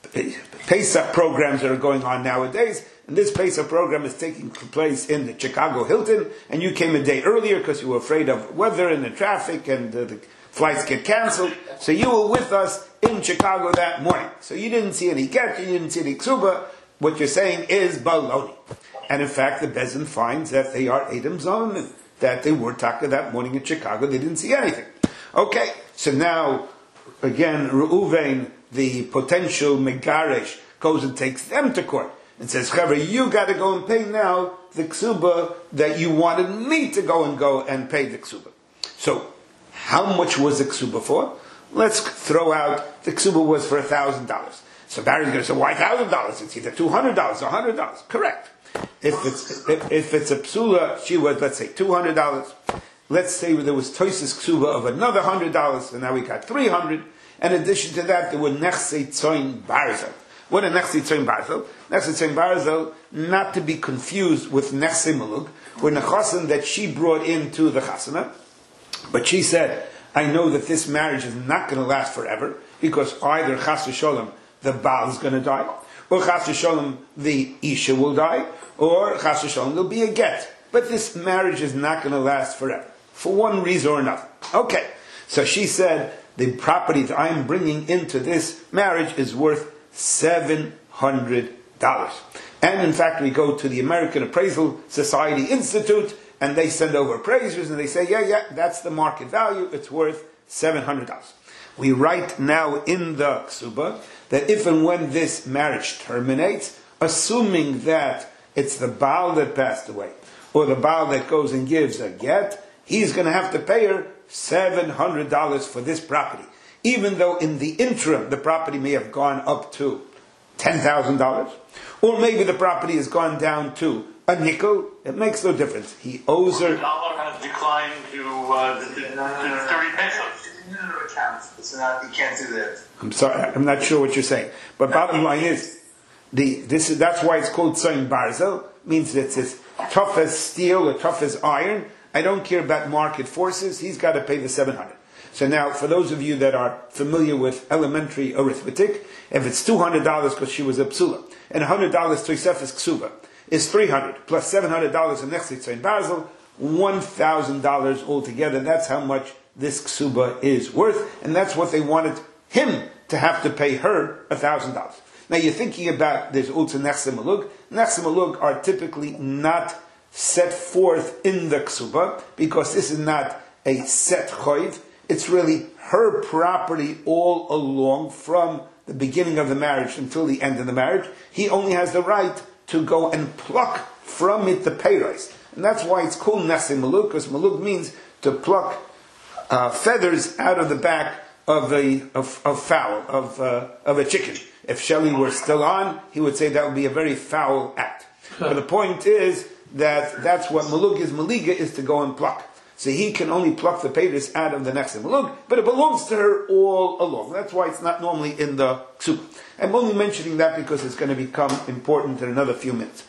Pesach programs that are going on nowadays. And this Pesach program is taking place in the Chicago Hilton. And you came a day earlier because you were afraid of weather and the traffic and uh, the flights get canceled. So you were with us in Chicago that morning. So you didn't see any get, you didn't see any ksuba. What you're saying is baloney. And in fact, the Bezin finds that they are Edom's own, that they were taka that morning in Chicago. They didn't see anything. Okay, so now, again, Reuven, the potential Megaresh, goes and takes them to court and says, Chaver, you got to go and pay now the ksuba that you wanted me to go and go and pay the ksuba. So, how much was the ksuba for? Let's throw out, the ksuba was for one thousand dollars. So Barry's going to say, why one thousand dollars? It's either two hundred dollars or one hundred dollars. Correct. If it's, if, if it's a psula, she was, let's say, two hundred dollars. Let's say there was Toises Ksuba of another one hundred dollars, so now we got three hundred dollars. In addition to that, there were Nechse Tzoin Barzel. What a Nechse Tzoin Barzel? Nechse Tzoin Barzel, not to be confused with Nechse Malug, were Nechasim that she brought into the Chasana. But she said, I know that this marriage is not going to last forever, because either Chas v'Sholem, the Baal is going to die, or Chas v'Sholem, the Isha will die, or Chas v'Sholem, there'll be a get. But this marriage is not going to last forever, for one reason or another. Okay, so she said, the property that I'm bringing into this marriage is worth seven hundred dollars. And in fact, we go to the American Appraisal Society Institute, and they send over appraisers, and they say, yeah, yeah, that's the market value, it's worth seven hundred dollars. We write now in the Ksuba that if and when this marriage terminates, assuming that it's the Baal that passed away, or the Baal that goes and gives a get, he's going to have to pay her seven hundred dollars for this property. Even though in the interim, the property may have gone up to ten thousand dollars, or maybe the property has gone down to a nickel, it makes no difference. He owes her... The dollar has declined to, uh, to, to, to thirty pesos. No, no, no, account. It's not, you can't do that. I'm sorry, I'm not sure what you're saying. But bottom line is, the this is that's why it's called Tzoin Barzel, means that it's as tough as steel or tough as iron. I don't care about market forces, he's got to pay the seven hundred dollars. So now, for those of you that are familiar with elementary arithmetic, if it's two hundred dollars because she was a psula, and one hundred dollars Tosefes Ksuba, is three hundred dollars, plus seven hundred dollars in Nechse Tzoin Barzel, one thousand dollars altogether. That's how much this Ksuba is worth, and that's what they wanted him to have to pay her one thousand dollars. Now you're thinking about, there's also Nechse Malug. Nechse Malug are typically not set forth in the Ksuba, because this is not a set choiv. It's really her property all along from the beginning of the marriage until the end of the marriage. He only has the right to go and pluck from it the peiros. And that's why it's called Nechse Malug, because Malug means to pluck uh, feathers out of the back of a of, of fowl, of uh, of a chicken. If Shelley were still on, he would say that would be a very foul act. But the point is that that's what Malug is. Maliga is to go and pluck. So he can only pluck the peiros out of the Nechse Malug, but it belongs to her all along. That's why it's not normally in the Ksuba. I'm only mentioning that because it's going to become important in another few minutes.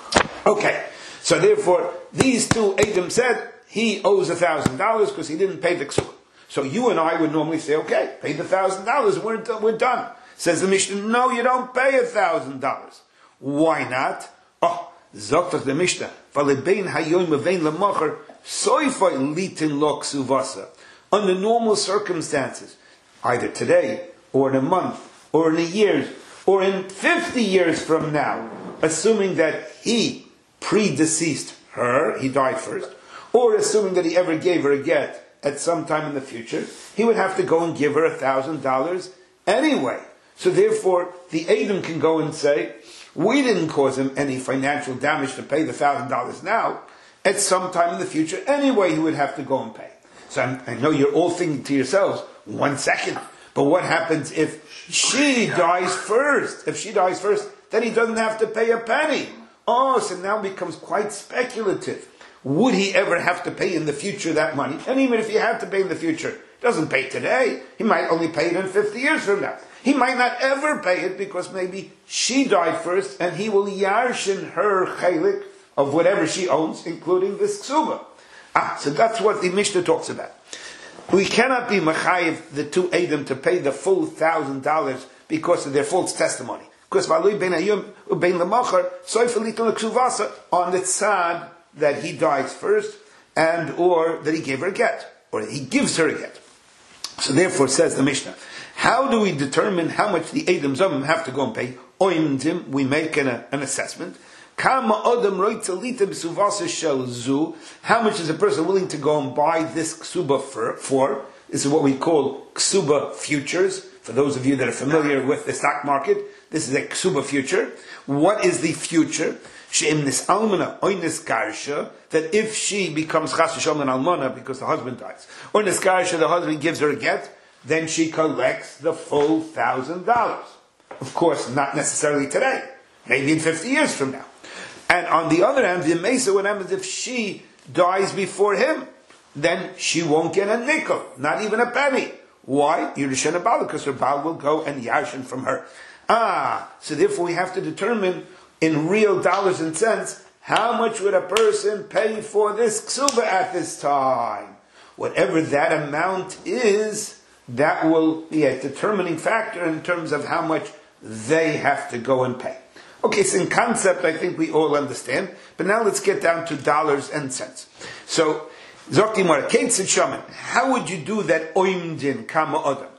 Okay, so therefore, these two Edom said, he owes one thousand dollars because he didn't pay the Ksuba. So you and I would normally say, okay, pay the one thousand dollars, we're, we're done. Says the Mishnah, no, you don't pay one thousand dollars. Why not? Oh, Zoktach the Mishnah, Valebein hayoim avein lamacher, soifai litin lo ksuvasa. Under normal circumstances, either today, or in a month, or in a year, or in fifty years from now, assuming that he predeceased her, he died first, or assuming that he ever gave her a get at some time in the future, he would have to go and give her a thousand dollars anyway. So therefore, the Edom can go and say, we didn't cause him any financial damage to pay the thousand dollars now. At some time in the future, anyway, he would have to go and pay. So I'm, I know you're all thinking to yourselves, one second, but what happens if she dies first? If she dies first, then he doesn't have to pay a penny. Oh, so now it becomes quite speculative. Would he ever have to pay in the future that money? And even if he had to pay in the future, he doesn't pay today. He might only pay it in fifty years from now. He might not ever pay it because maybe she died first and he will yarshin her chaylik of whatever she owns, including this ksuba. Ah, so that's what the Mishnah talks about. We cannot be machayev the two Edom to pay the full thousand dollars because of their false testimony. Because on the tzad that he dies first, and or that he gave her a get, or he gives her a get. So therefore, says the Mishnah, how do we determine how much the Edom Zomim have to go and pay? Oimdim, we make an, an assessment. How much is a person willing to go and buy this ksuba for, for? This is what we call ksuba futures. For those of you that are familiar with the stock market, this is a ksuba future. What is the future? That if she becomes chas v'shalom an almana because the husband dies, or niskarsha, the husband gives her a get, then she collects the full thousand dollars. Of course, not necessarily today. Maybe in fifty years from now. And on the other hand, the mesa, what happens if she dies before him? Then she won't get a nickel, not even a penny. Why? Yerushin Abal, because her Baal will go and yashin from her. Ah, so therefore we have to determine in real dollars and cents, how much would a person pay for this ksuba at this time? Whatever that amount is, that will be a determining factor in terms of how much they have to go and pay. Okay, so in concept, I think we all understand, but now let's get down to dollars and cents. So, Zoktimar, Ketzit Shaman, how would you do that oimdin kama odam?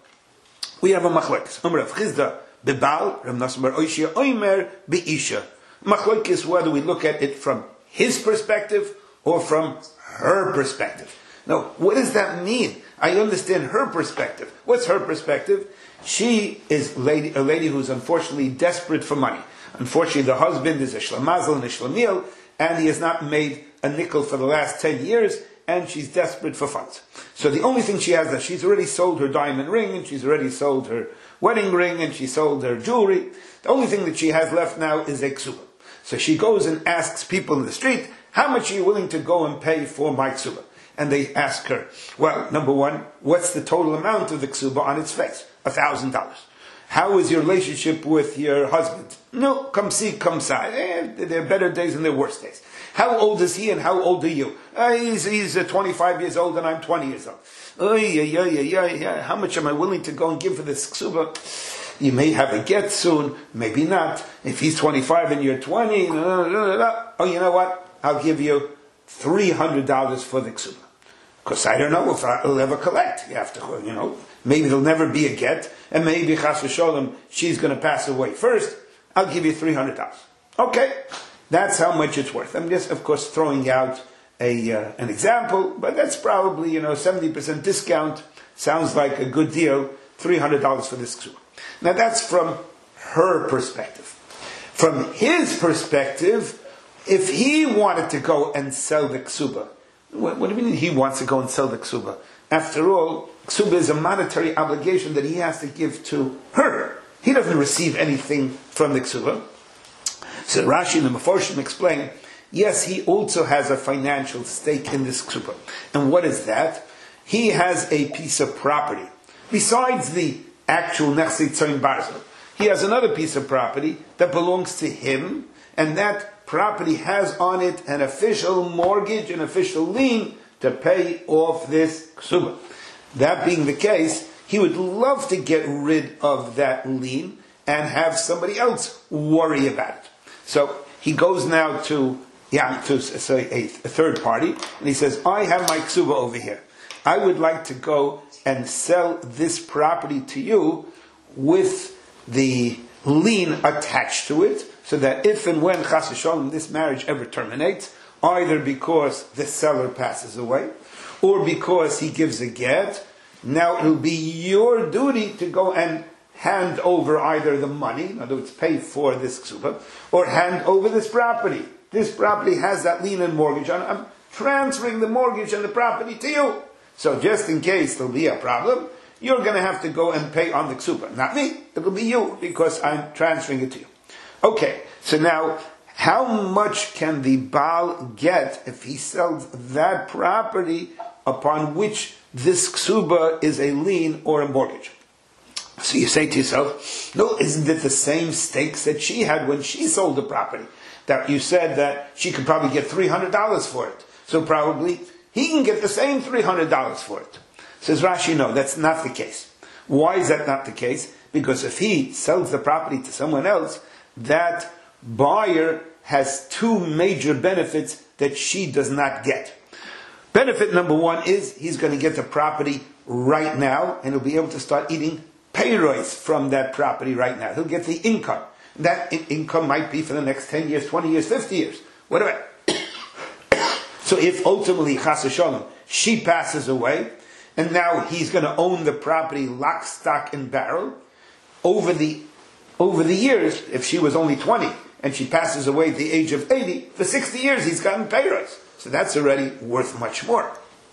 We have a machlokes. Umar of Chizda, Bebal, Ram Nassim bar Oishia, Oimer, Be'isha. Machlokes, whether we look at it from his perspective or from her perspective. Now, what does that mean? I understand her perspective. What's her perspective? She is lady, a lady who's unfortunately desperate for money. Unfortunately, the husband is a shlamazel and a shlemiel, and he has not made a nickel for the last ten years, and she's desperate for funds. So the only thing she has is she's already sold her diamond ring, and she's already sold her wedding ring, and she sold her jewelry. The only thing that she has left now is a ksuba. So she goes and asks people in the street, how much are you willing to go and pay for my ksuba? And they ask her, well, number one, what's the total amount of the ksuba on its face? A thousand dollars. How is your relationship with your husband? No, come see, come side. Eh, there are better days and there are worse days. How old is he and how old are you? Uh, he's he's uh, twenty-five years old and I'm twenty years old. Oh, yeah, yeah, yeah, yeah, yeah. How much am I willing to go and give for this ksuba? You may have a get soon, maybe not. If he's twenty-five and you're twenty, blah, blah, blah, blah. Oh, you know what? I'll give you three hundred dollars for the ksuba. Because I don't know if I'll ever collect. You have to, you know, maybe there'll never be a get, and maybe chas v'sholem, she's going to pass away first. I'll give you three hundred dollars. Okay, that's how much it's worth. I'm just, of course, throwing out a uh, an example, but that's probably, you know, seventy percent discount. Sounds like a good deal. three hundred dollars for this ksuba. Now that's from her perspective. From his perspective, if he wanted to go and sell the ksuba, what, what do you mean he wants to go and sell the ksuba? After all, ksuba is a monetary obligation that he has to give to her. He doesn't receive anything from the ksuba. So Rashi and the Meforshim explain, yes, he also has a financial stake in this ksuba. And what is that? He has a piece of property. Besides the actual nechsi tzoyin barzel, he has another piece of property that belongs to him, and that property has on it an official mortgage, an official lien to pay off this ksuba. That being the case, he would love to get rid of that lien and have somebody else worry about it. So he goes now to, yeah, to say a, a third party, and he says, I have my ksuba over here. I would like to go and sell this property to you with the lien attached to it, so that if and when chas v'sholem this marriage ever terminates, either because the seller passes away, or because he gives a get, now it'll be your duty to go and hand over either the money, in other words, pay for this ksuba, or hand over this property. This property has that lien and mortgage on it. I'm transferring the mortgage and the property to you. So just in case there'll be a problem, you're going to have to go and pay on the ksuba. Not me, it'll be you, because I'm transferring it to you. Okay, so now, how much can the Baal get if he sells that property upon which this ksuba is a lien or a mortgage? So you say to yourself, no, isn't it the same stakes that she had when she sold the property? That you said that she could probably get three hundred dollars for it. So probably he can get the same three hundred dollars for it. Says Rashi, no, that's not the case. Why is that not the case? Because if he sells the property to someone else, that buyer has two major benefits that she does not get. Benefit number one is he's going to get the property right now, and he'll be able to start eating payroys from that property right now. He'll get the income. That in- income might be for the next ten years, twenty years, fifty years, whatever. So if ultimately, chas v'shalom, she passes away, and now he's going to own the property lock, stock, and barrel, over the over the years, if she was only twenty, and she passes away at the age of eighty, for sixty years he's gotten payroys. So that's already worth much more.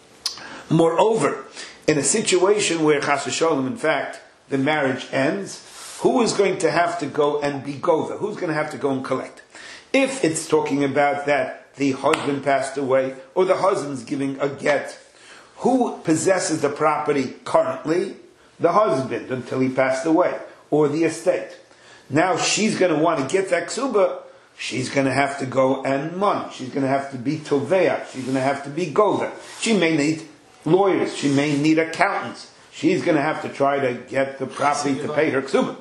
Moreover, in a situation where chas v'shalom, in fact, the marriage ends, who is going to have to go and be gova? Who's going to have to go and collect? If it's talking about that the husband passed away, or the husband's giving a get, who possesses the property currently? The husband, until he passed away, or the estate. Now she's going to want to get that ksuba, she's going to have to go and mun. She's going to have to be toveya. She's going to have to be gova. She may need lawyers. She may need accountants. She's going to have to try to get the property to pay her ksuba.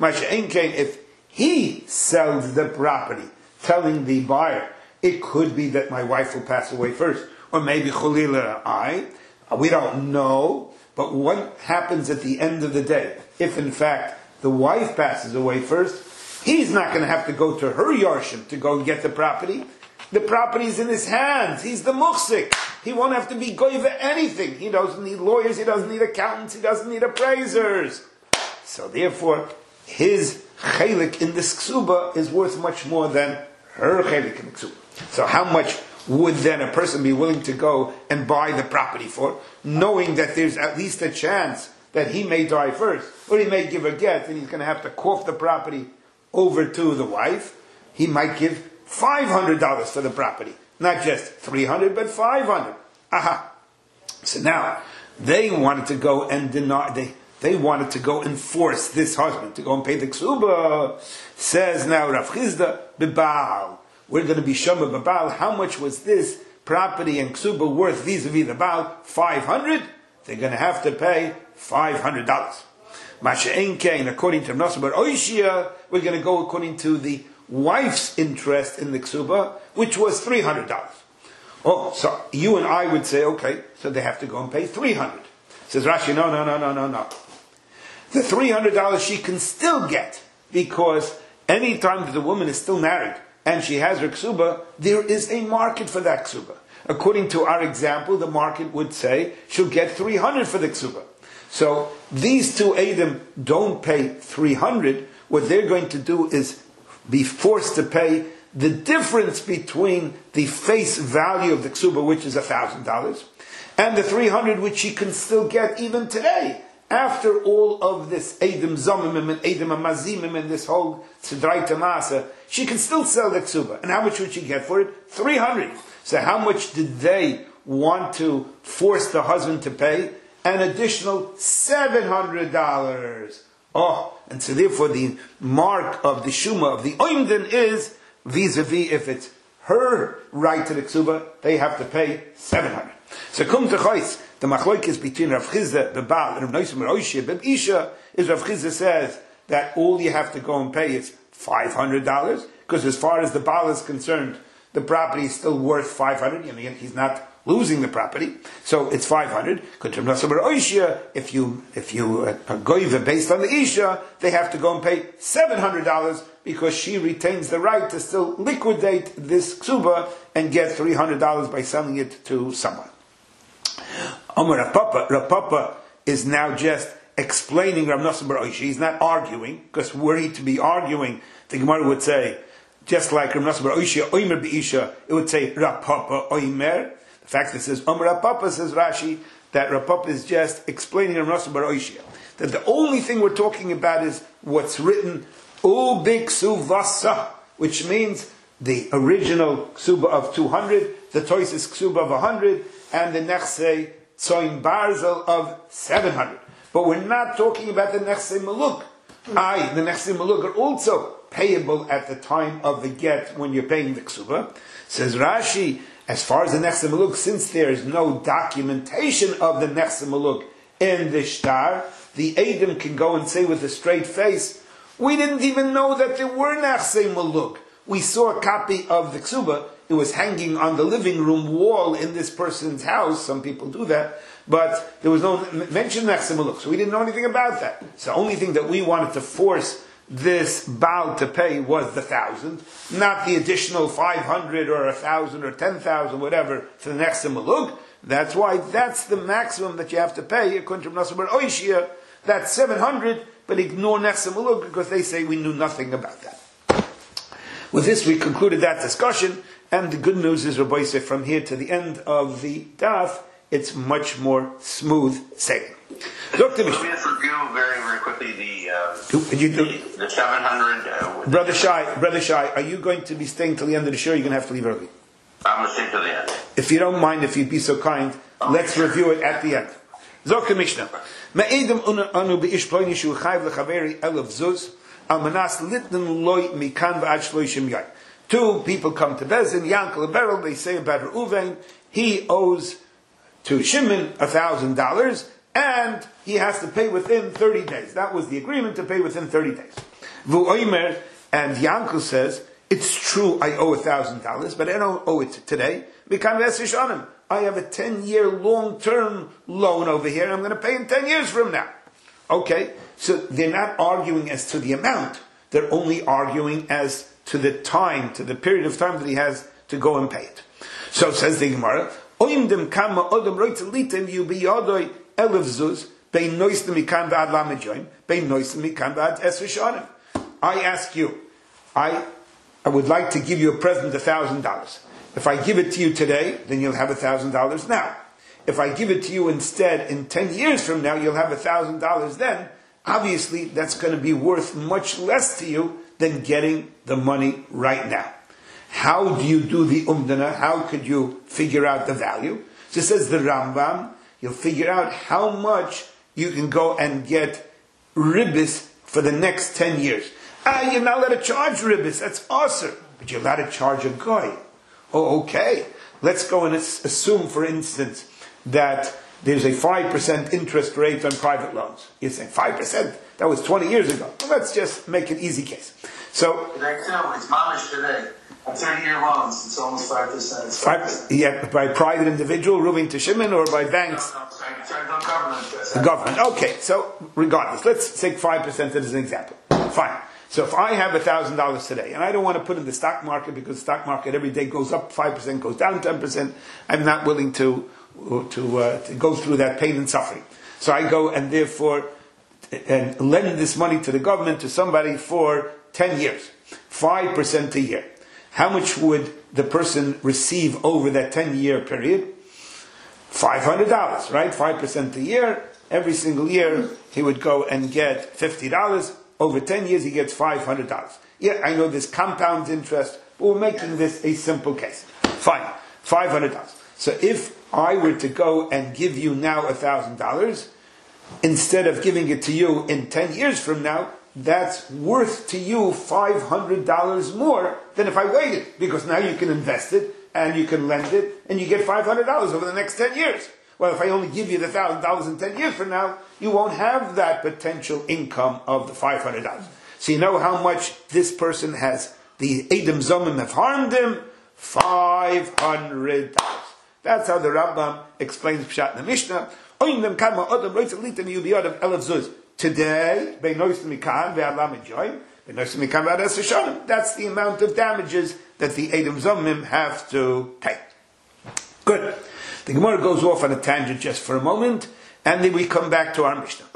If he sells the property, telling the buyer, it could be that my wife will pass away first, or maybe Cholila I, we don't know, but what happens at the end of the day? If in fact the wife passes away first, he's not going to have to go to her yarshim to go and get the property. The property's in his hands. He's the muhsik. He won't have to be goyva anything. He doesn't need lawyers. He doesn't need accountants. He doesn't need appraisers. So therefore, his chelik in this ksuba is worth much more than her chelik in the ksuba. So how much would then a person be willing to go and buy the property for, knowing that there's at least a chance that he may die first, or he may give a get, and he's going to have to cough the property over to the wife? He might give five hundred dollars for the property. Not just three hundred dollars, but five hundred dollars. Aha. So now, they wanted to go and deny, they, they wanted to go and force this husband to go and pay the ksuba. Says now Rav Chizda, b'Baal. We're going to be shama b'Baal. How much was this property and ksuba worth vis-a-vis the Baal? five hundred dollars. They're going to have to pay five hundred dollars. Masha'en Kain, according to Rav Bar Oishia, we're going to go according to the wife's interest in the ksuba, which was three hundred dollars. Oh, so you and I would say, okay, so they have to go and pay three hundred dollars. Says Rashi, no, no, no, no, no, no. The three hundred dollars she can still get, because any time that the woman is still married and she has her ksuba, there is a market for that ksuba. According to our example, the market would say she'll get three hundred dollars for the ksuba. So these two Edom don't pay three hundred dollars. What they're going to do is be forced to pay the difference between the face value of the ksuba, which is one thousand dollars, and the three hundred dollars which she can still get even today. After all of this Edom Zomimim and Edom Amazimim and this whole Tzedrai Tamasa, she can still sell the ksuba. And how much would she get for it? three hundred dollars. So how much did they want to force the husband to pay? An additional seven hundred dollars. Oh, and so therefore the mark of the Shuma of the Oimden is vis-a-vis if it's her right to the ksuba, they have to pay seven hundred. So come to Chais, the machlokes between Rav Chizda, the Baal, and Rav Nosson Bar Oishia, Beb Isha, is Rav Chizda says that all you have to go and pay is five hundred dollars, because as far as the Baal is concerned, the property is still worth five hundred dollars, and he's not losing the property, so it's five hundred. If you if you uh, goiva based on the isha, they have to go and pay seven hundred dollars because she retains the right to still liquidate this ksuba and get three hundred dollars by selling it to someone. Amar Rav Papa, Rav Papa is now just explaining Rav Nosson Bar Oishia. He's not arguing, because were he to be arguing, the Gemara would say, just like Rav Nosson Bar Oishia, Oimer B'Isha, it would say Rav Papa Oimer. The fact that it says Omer Rav Papa, says Rashi, that Rav Papa is just explaining in Rashi Bar Oishia, that the only thing we're talking about is what's written U b'ksuvasa, which means the original ksuba of two hundred, the Toises ksuba of one hundred, and the Nechse Tzoin Barzel of seven hundred. But we're not talking about the Nechse Maluk. I, the Nechse Maluk, are also payable at the time of the get when you're paying the ksuba. Says Rashi, as far as the Nechse Maluk, since there is no documentation of the Nechse Maluk in the shtar, the Edom can go and say with a straight face, we didn't even know that there were Nechse Maluk. We saw a copy of the ksuba. It was hanging on the living room wall in this person's house. Some people do that. But there was no mention of Nechse Maluk, so we didn't know anything about that. So the only thing that we wanted to force this Baal to pay was the thousand, not the additional five hundred or a thousand or ten thousand, whatever, for the Nechse Maluk. That's why that's the maximum that you have to pay, according to Rashi Bar Oishia. That's seven hundred, but ignore Nechse Maluk because they say we knew nothing about that. With this, we concluded that discussion, and the good news is, Rabbi said, from here to the end of the daf, it's much more smooth sailing. Doctor Let me just review very, very quickly the uh, you do, the, the seven hundred. Uh, Brother Shai, Brother Shai, are you going to be staying till the end of the show? Or you're going to have to leave early. I'm going to stay till the end. If you don't mind, if you'd be so kind, okay. Let's review it at the end. Zok Mishnah. Me'edem anu beish ploini shu chayv lechaveri elav zuz al manas litnen loy mikan v'ad shloishim yai. Two people come to Bezin, Yankel and Beryl, they say about Reuven, he owes to Shimon a thousand dollars, and he has to pay within thirty days. That was the agreement, to pay within thirty days. Vu'oimer, and Yankel says, it's true I owe a thousand dollars, but I don't owe it today. I have a ten-year long-term loan over here, and I'm going to pay in ten years from now. Okay, so they're not arguing as to the amount, they're only arguing as to the time, to the period of time that he has to go and pay it. So says the Gemara, Oimdim kama odom roitz litem yu biyodoi elef zuz bein noisem mikan v'ad lamejoim bein noisem mikan v'ad esrishonim. I ask you, I I would like to give you a present, a thousand dollars. If I give it to you today, then you'll have a thousand dollars now. If I give it to you instead in ten years from now, you'll have a thousand dollars then. Obviously, that's going to be worth much less to you than getting the money right now. How do you do the umdana? How could you figure out the value? So it says the Rambam, you'll figure out how much you can go and get ribbis for the next ten years. Ah, you're not allowed to charge ribbis, that's awesome. But you're allowed to charge a guy. Oh, okay. Let's go and assume, for instance, that there's a five percent interest rate on private loans. You're saying five percent? That was twenty years ago. Well, let's just make an easy case. So, today too, it's mamish today. On thirty-year loans, it's almost five percent. It's five percent. Yeah, by private individual, Reuven to Shimon, or by banks? No, no, sorry, sorry, no government. The government. Okay, so regardless, let's take five percent as an example. Fine. So if I have one thousand dollars today, and I don't want to put in the stock market because the stock market every day goes up five percent, goes down ten percent, I'm not willing to to, uh, to go through that pain and suffering. So I go and therefore and lend this money to the government, to somebody, for ten years. five percent a year. How much would the person receive over that ten-year period? five hundred dollars, right? five percent a year. Every single year he would go and get fifty dollars. Over ten years, he gets five hundred dollars. Yeah, I know this compounds interest, but we're making this a simple case. Fine, five hundred dollars. So if I were to go and give you now one thousand dollars, instead of giving it to you in ten years from now, that's worth to you five hundred dollars more than if I waited, because now you can invest it, and you can lend it, and you get five hundred dollars over the next ten years. Well, if I only give you the one thousand dollars in ten years from now, you won't have that potential income of the five hundred dollars. So you know how much this person has, the Edom Zomim have harmed him? five hundred dollars. That's how the Rambam explains Pshat in the Mishnah. Today, that's the amount of damages that the Edom Zomim have to pay. Good. The Gemara goes off on a tangent just for a moment, and then we come back to our Mishnah.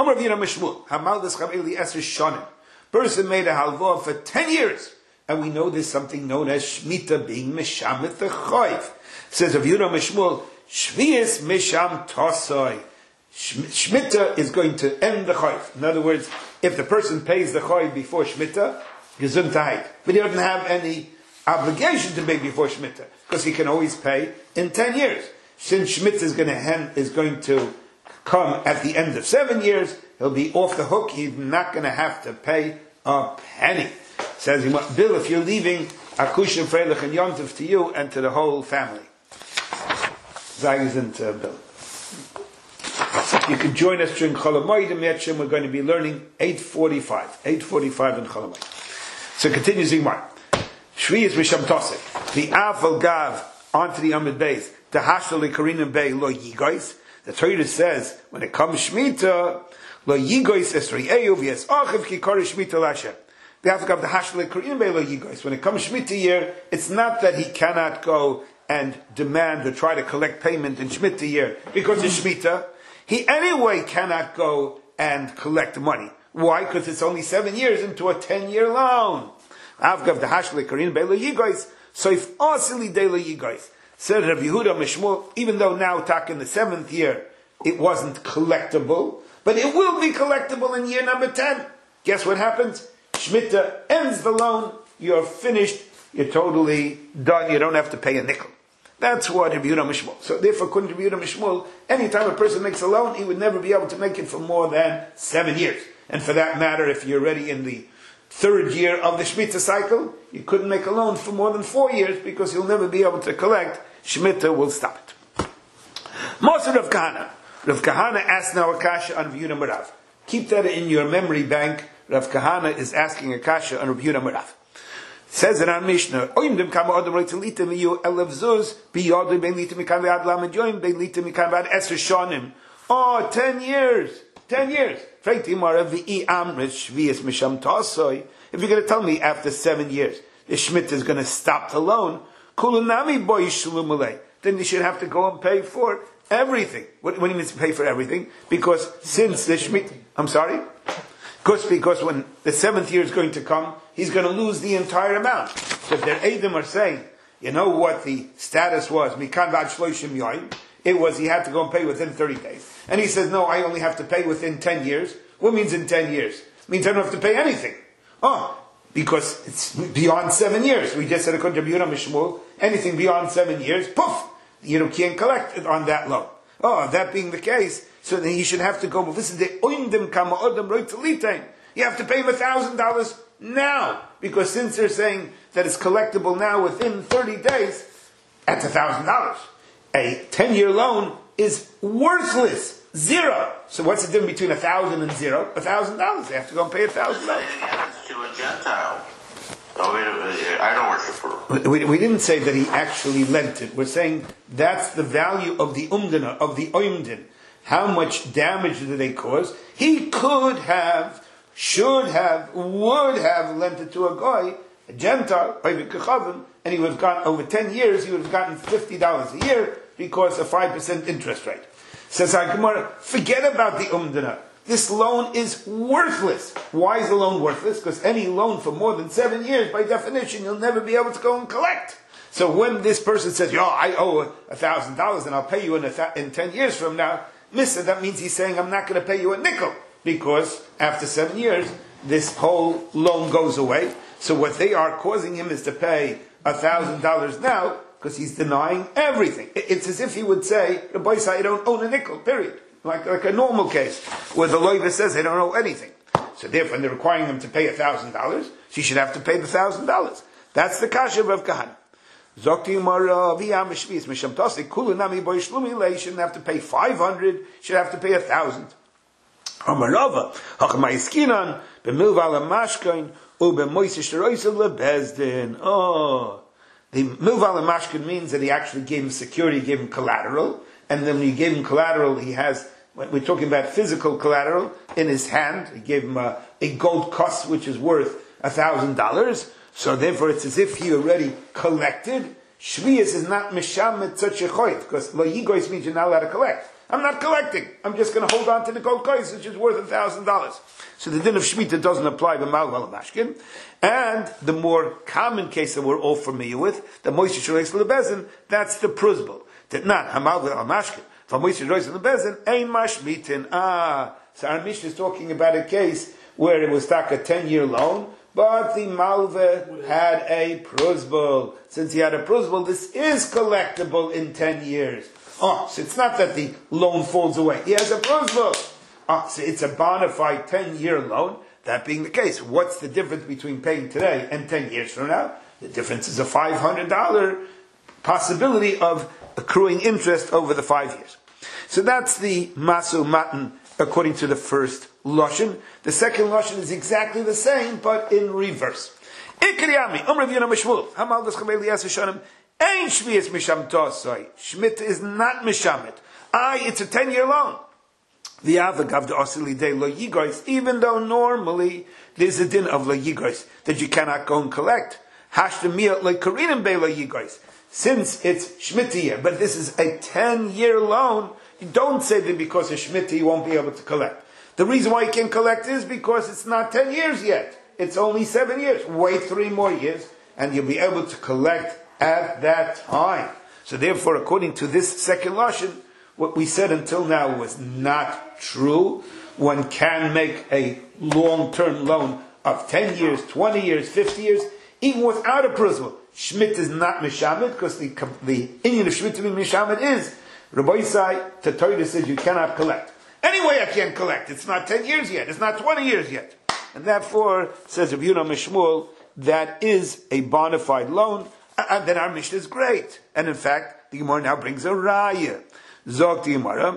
Person made a halva for ten years, and we know there's something known as Shmita, being Mishamit the Choiv. Says of Yura Mishmul, Shvius Misham Tosoi. Shmita is going to end the chayv. In other words, if the person pays the chayv before Shmita, gesundheit, but he doesn't have any obligation to pay before Shmita, because he can always pay in ten years. Since Shmita is going to hand, is going to come at the end of seven years, he'll be off the hook. He's not going to have to pay a penny. Says Bill, if you're leaving Akusha, Freilich, and Yontif to you and to the whole family. Zayizint uh, Bill. You can join us during Chol Hamoed in Yetshim. We're going to be learning eight forty-five. eight forty-five in Chol Hamoed. So continue Zigmar. Shvi is Misham Tosek. The Afal Gav onto the Amid Beis. The Hashal Karina Bey Lo Yigois. The Torah says, when it comes Shemitah, Lo Yigois Esrei Eyu V'Yes Achiv Ki Kori Shemitah Lashem. The Afal Gav the Hashal Karina Bey Lo Yigois. When it comes Shemitah year, it's not that he cannot go and demand or try to collect payment in Shemitah year because it's Shemitah. He anyway cannot go and collect money. Why? Because it's only seven years into a ten-year loan. Avgav the Hashli Karin Beila Yigois, Soif Osili Deila Yigois. Said Rabbi Yehuda Mishmul, even though now tak in the seventh year it wasn't collectible, but it will be collectible in year number ten. Guess what happens? Shemitah ends the loan, you're finished, you're totally done, you don't have to pay a nickel. That's what Rabbi Yehuda Mishmul. So therefore, according to Rabbi Yehuda Mishmul, anytime a person makes a loan, he would never be able to make it for more than seven years. And for that matter, if you're already in the third year of the Shemitah cycle, you couldn't make a loan for more than four years because you'll never be able to collect. Shemitah will stop it. Moser Rav Kahana. Rav Kahana asked now a kasha on Rabbi Yehuda Merav. Keep that in your memory bank. Rav Kahana is asking a kasha on Rabbi Yehuda Merav. Says in our Mishnah, Oimdim kama odom roi tzelitim yu elev zuz, biyodim bein litim mikan ve'ad lamajoim, bein litim mikan ve'ad eser shonim. Oh, ten years. Ten years. If you're going to tell me after seven years, the Shemitah is going to stop the loan, then you should have to go and pay for everything. What, what do you mean to pay for everything? Because since the Shemitah, I'm sorry? Because, because when the seventh year is going to come, he's going to lose the entire amount. So if their Edom are saying, you know what the status was, Mikan Vad Shloshim Yoim, it was he had to go and pay within thirty days. And he says, no, I only have to pay within ten years. What means in ten years? It means I don't have to pay anything. Oh, because it's beyond seven years. We just said according to Rabbi Yehuda Mishmul, anything beyond seven years, poof, you can't collect it on that loan. Oh, that being the case, so then he should have to go, but this is the oindim kama odam roi tzelitain. You have to pay him a thousand dollars now. Because since they're saying that it's collectible now within thirty days, that's a thousand dollars. A ten-year loan is worthless. Zero. So what's the difference between a thousand and zero? A thousand dollars. They have to go and pay a thousand dollars. To a Gentile. Oh, wait, I don't worship for. We, we didn't say that he actually lent it. We're saying that's the value of the umdina, of the oimdin. How much damage did they cause? He could have, should have, would have lent it to a guy, a Gentile, and he would have gotten, over ten years, he would have gotten fifty dollars a year because of five percent interest rate. Says our Gemara, forget about the umdana. This loan is worthless. Why is the loan worthless? Because any loan for more than seven years, by definition, you'll never be able to go and collect. So when this person says, yo, I owe a thousand dollars and I'll pay you in, a th- in ten years from now, mister, that means he's saying, I'm not going to pay you a nickel. Because after seven years, this whole loan goes away. So what they are causing him is to pay a thousand dollars now, because he's denying everything. It's as if he would say, the boy said, I don't own a nickel, period. Like, like a normal case, where the loiva says they don't owe anything. So therefore, they're requiring them to pay a thousand dollars, so you should have to pay the thousand dollars. That's the kasha of Kahana. Zokti Mara Viyam Shvis Misham Tosik Kulunami Boy Shlumi Le shouldn't have to pay five hundred, should have to pay a thousand. Amarava Hachmaiskinan Bemilval Mashkain Ube Moisish Roisel Bezdin. Oh, the Milval Mashkin means that he actually gave him security, gave him collateral, and then when you gave him collateral, he has. We're talking about physical collateral in his hand. He gave him a, a gold cuss which is worth a thousand dollars. So therefore, it's as if he already collected. Shviyas is not mishamet such a choyt, because lo yigois means you're not allowed to collect. I'm not collecting. I'm just going to hold on to the gold coins, which is worth a thousand dollars. So the din of Shemitah doesn't apply to Malval Mashkin. And the more common case that we're all familiar with, the Moishe Shulais Lebezin, that's the pruzbel. That not Hamalval Mashkin. From Moshe Royce and the Bezin, Ein Mashmitin. Ah, so our Mishnah is talking about a case where it was stuck a ten-year loan, but the Malve had a prusbul. Since he had a prusbul, this is collectible in ten years. Oh, so it's not that the loan falls away. He has a prusbul. Oh, so it's a bona fide ten-year loan. That being the case, what's the difference between paying today and ten years from now? The difference is a five hundred dollars possibility of accruing interest over the five years. So that's the Masu Matan according to the first Lashon. The second Lashon is exactly the same, but in reverse. Ikriyami, Umar V'yona Mishmul, Hamal V'schabeli Yasashonim, Ein Shvias Misham Tosai. Shmita is not Mishamit. I, it's a ten-year loan. The Avagav the Osili De Lo Yigois, even though normally there's a din of Lo Yigois that you cannot go and collect. Hashtamiya Lo Karinim Be Lo Yigois. Since it's Shmitiya, but this is a ten-year loan, you don't say that because it's Shmita you won't be able to collect. The reason why you can't collect is because it's not ten years yet. It's only seven years. Wait three more years, and you'll be able to collect at that time. So therefore, according to this second Lashon, what we said until now was not true. One can make a long-term loan of ten years, twenty years, fifty years, even without a prusbul. Shmit is not mishamit, because the the Indian of Shmit to be mishamit is Rabbi Yisai, the Torah says you cannot collect. Anyway, I can't collect. It's not ten years yet. It's not twenty years yet. And therefore, says Rabbi Yonah Mishmul, that is a bona fide loan, and then our Mishnah is great. And in fact, the Gemara now brings a raya. Zog the Gemara,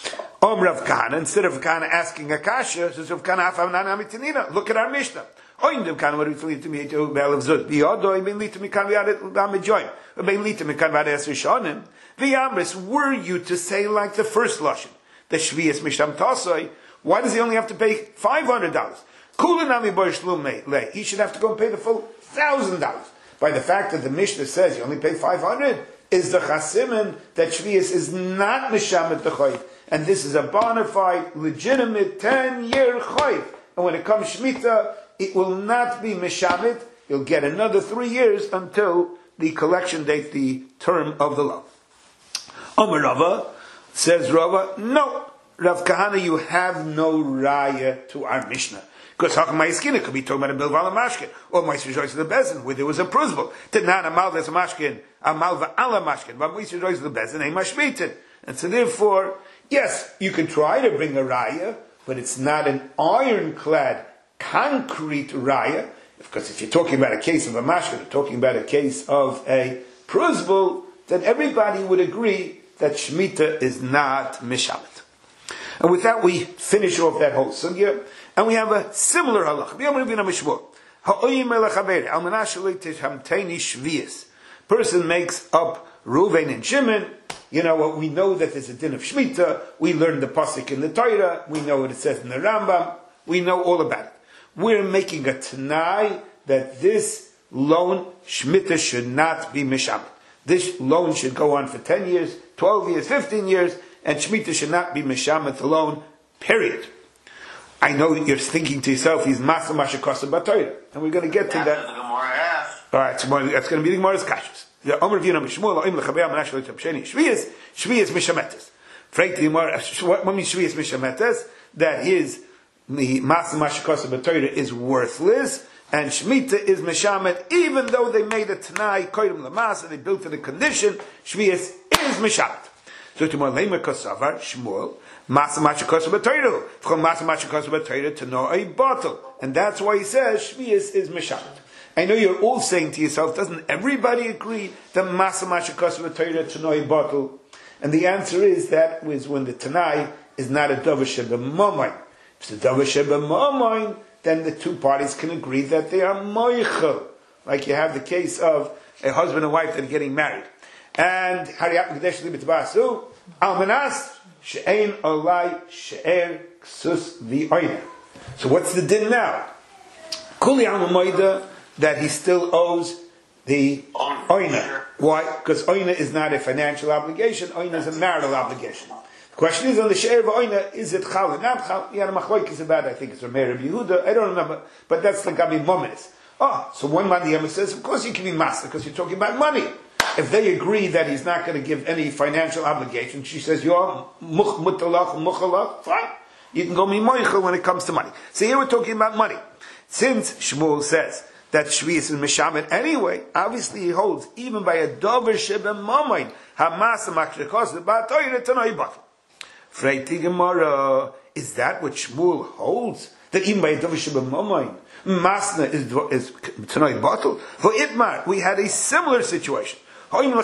Om Rav Kahana, instead of Rav Kahana asking a kasha, says Rav Kahana, look at our Mishnah. Oin Rav Kahana, what do you to me to Be'alav Zud? B'yodo, Iben Lita Mikan V'yadet L'dam Joim. Iben Lita Mikan V'yadet Esr Shonim. V'yamris, were you to say like the first Lashon, the Shvias Misham Tosoi, why does he only have to pay five hundred dollars? Kulinami Bosh Lumei, he should have to go and pay the full one thousand dollars. By the fact that the Mishnah says you only pay five hundred dollars, is the chasimin that Shvias is not Mishamet the Chayv. And this is a bona fide, legitimate ten-year Chayv. And when it comes Shemitah, it will not be Mishamet. You'll get another three years until the collection date, the term of the loan. Amar Rava, says Rava, no, Rav Kahana, you have no raya to our Mishnah. Because Hakamai Skin, it could be talking about a Bilval Mashkin, or Moishe Joyce of the Bezin, where there was a prusbul. Did not a Mal that's a Mashkin, a Malva ala Mashkin, but Moishe Joyce of the Bezin, a Mashmitin. And so therefore, yes, you can try to bring a raya, but it's not an ironclad, concrete raya. Because if you're talking about a case of a Mashkin, you're talking about a case of a prusbul, then everybody would agree that Shemitah is not Mishamet. And with that, we finish off that whole sugya. And we have a similar halach. Person makes up Reuven and Shimon. You know what? We know that there's a din of Shemitah. We learned the pasuk in the Torah. We know what it says in the Rambam. We know all about it. We're making a tanai that this loan Shemitah should not be mishamet. This loan should go on for ten years, twelve years, fifteen years, and Shemitah should not be mishamet the loan. Period. I know that you're thinking to yourself, he's Masa Mashakasa Batoira. And we're going to get to that. Alright, so that's going to be the Gemara's Kashas. The Omer V'yona Mishmul, Oim L'chabea Menashe L'Tapsheni, Shviyas, Shviyas Mishametes. Freit the Gemara, what means Shviyas Mishametes? That his, the Masa Mashakasa Batoira is worthless, and Shemitah is Mishamet, even though they made a Tanai, Koyrim L'Masa, they built it a condition, Shviyas is Mishamet. So to Malema Kosavar, Shmuel, Masa Mashakasa Batoira, from Masa Mashakasa Batoira to know a bottle. And that's why he says Shviyas is Mishamet. I know you're all saying to yourself, doesn't everybody agree that Masa Mashakasa Batoira to know a bottle? And the answer is that is when the Tanai is not a Davar Sheba Momain. If it's a Davar Sheba Momain, then the two parties can agree that they are Moichel. Like you have the case of a husband and wife that are getting married. And Hariyat Mekadesh Libet Basu, Almanas, She'ein Olai She'er Ksus V'oina. So what's the din now? Kuli Almamoida, that he still owes the Oina. Why? Because Oina is not a financial obligation, Oina is a marital obligation. The question is on the She'er V'oina, is it Chal or not Chal? He had a Machloikis about it, I think it's from Meir Yehuda, I don't remember, but that's the Gabi Momenis. Oh, so one man the Yema says, of course you can be master, because you're talking about money. if they agree that he's not going to give any financial obligation, she says, you're mutalach, muchalach, fine. You can go mimoichel when it comes to money. So here we're talking about money. Since Shmuel says that Shvius is Mishamet anyway, obviously he holds, even by a dover sheba mamain, hamasa makshekos, the batoyre tanoi batel. Freiti Gemara, is that what Shmuel holds? That even by a dover sheba mamain, masna is, is tanoi batel? For Itmar, we had a similar situation. I'm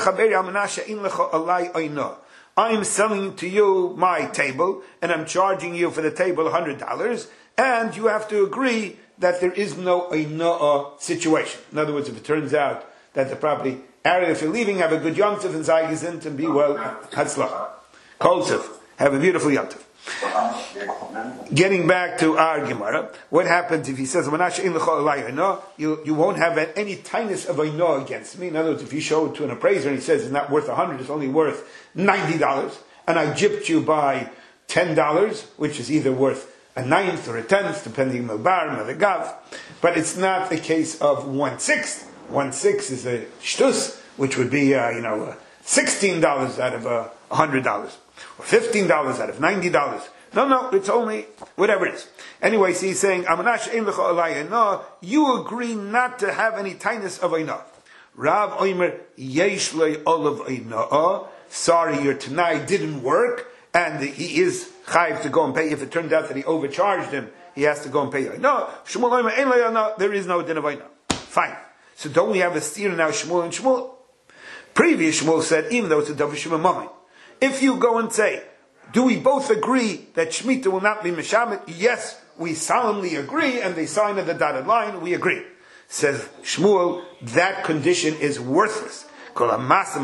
selling to you my table, and I'm charging you for the table one hundred dollars, and you have to agree that there is no einoah situation. In other words, if it turns out that the property, Aaron, if you're leaving, have a good yomtiv and zayizint and be well, hatzlach. Kolsev, have a beautiful yomtiv. Getting back to our Gemara, what happens if he says, you, you won't have any tightness of einoah against me? In other words, if you show it to an appraiser and he says it's not worth one hundred, it's only worth ninety dollars, and I gypped you by ten dollars, which is either worth a ninth or a tenth, depending on the bar and the gav, but it's not the case of one sixth. One sixth is a shtus, which would be, uh, you know, uh, sixteen dollars out of uh, one hundred dollars, or fifteen dollars out of ninety dollars. No, no, it's only whatever it is. Anyway, so he's saying, no, you agree not to have any tightness of einoah. Rav Omer yesh lo olav einoah. Sorry, your Tanai didn't work, and he is chayiv to go and pay. If it turned out that he overcharged him, he has to go and pay. No, Shmuel Omer ein lo einoah. There is no din of einoah. Fine. So don't we have a steer now, Shmuel and Shmuel? Previous Shmuel said, even though it's a davar shema mamay, if you go and say, do we both agree that Shemitah will not be Mishamet? Yes, we solemnly agree, and they sign at the dotted line, we agree. Says Shmuel, that condition is worthless. Well,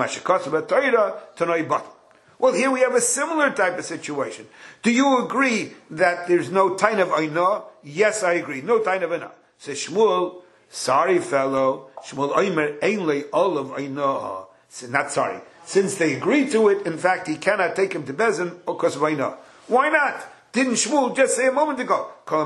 here we have a similar type of situation. Do you agree that there's no tain of einoah? Yes, I agree. No tain of einoah. Says Shmuel, sorry fellow, Shmuel Omer ein le olav einoah. Not sorry. Since they agreed to it, in fact, he cannot take him to Bezin because of einoah. Why not? Didn't Shmuel just say a moment ago?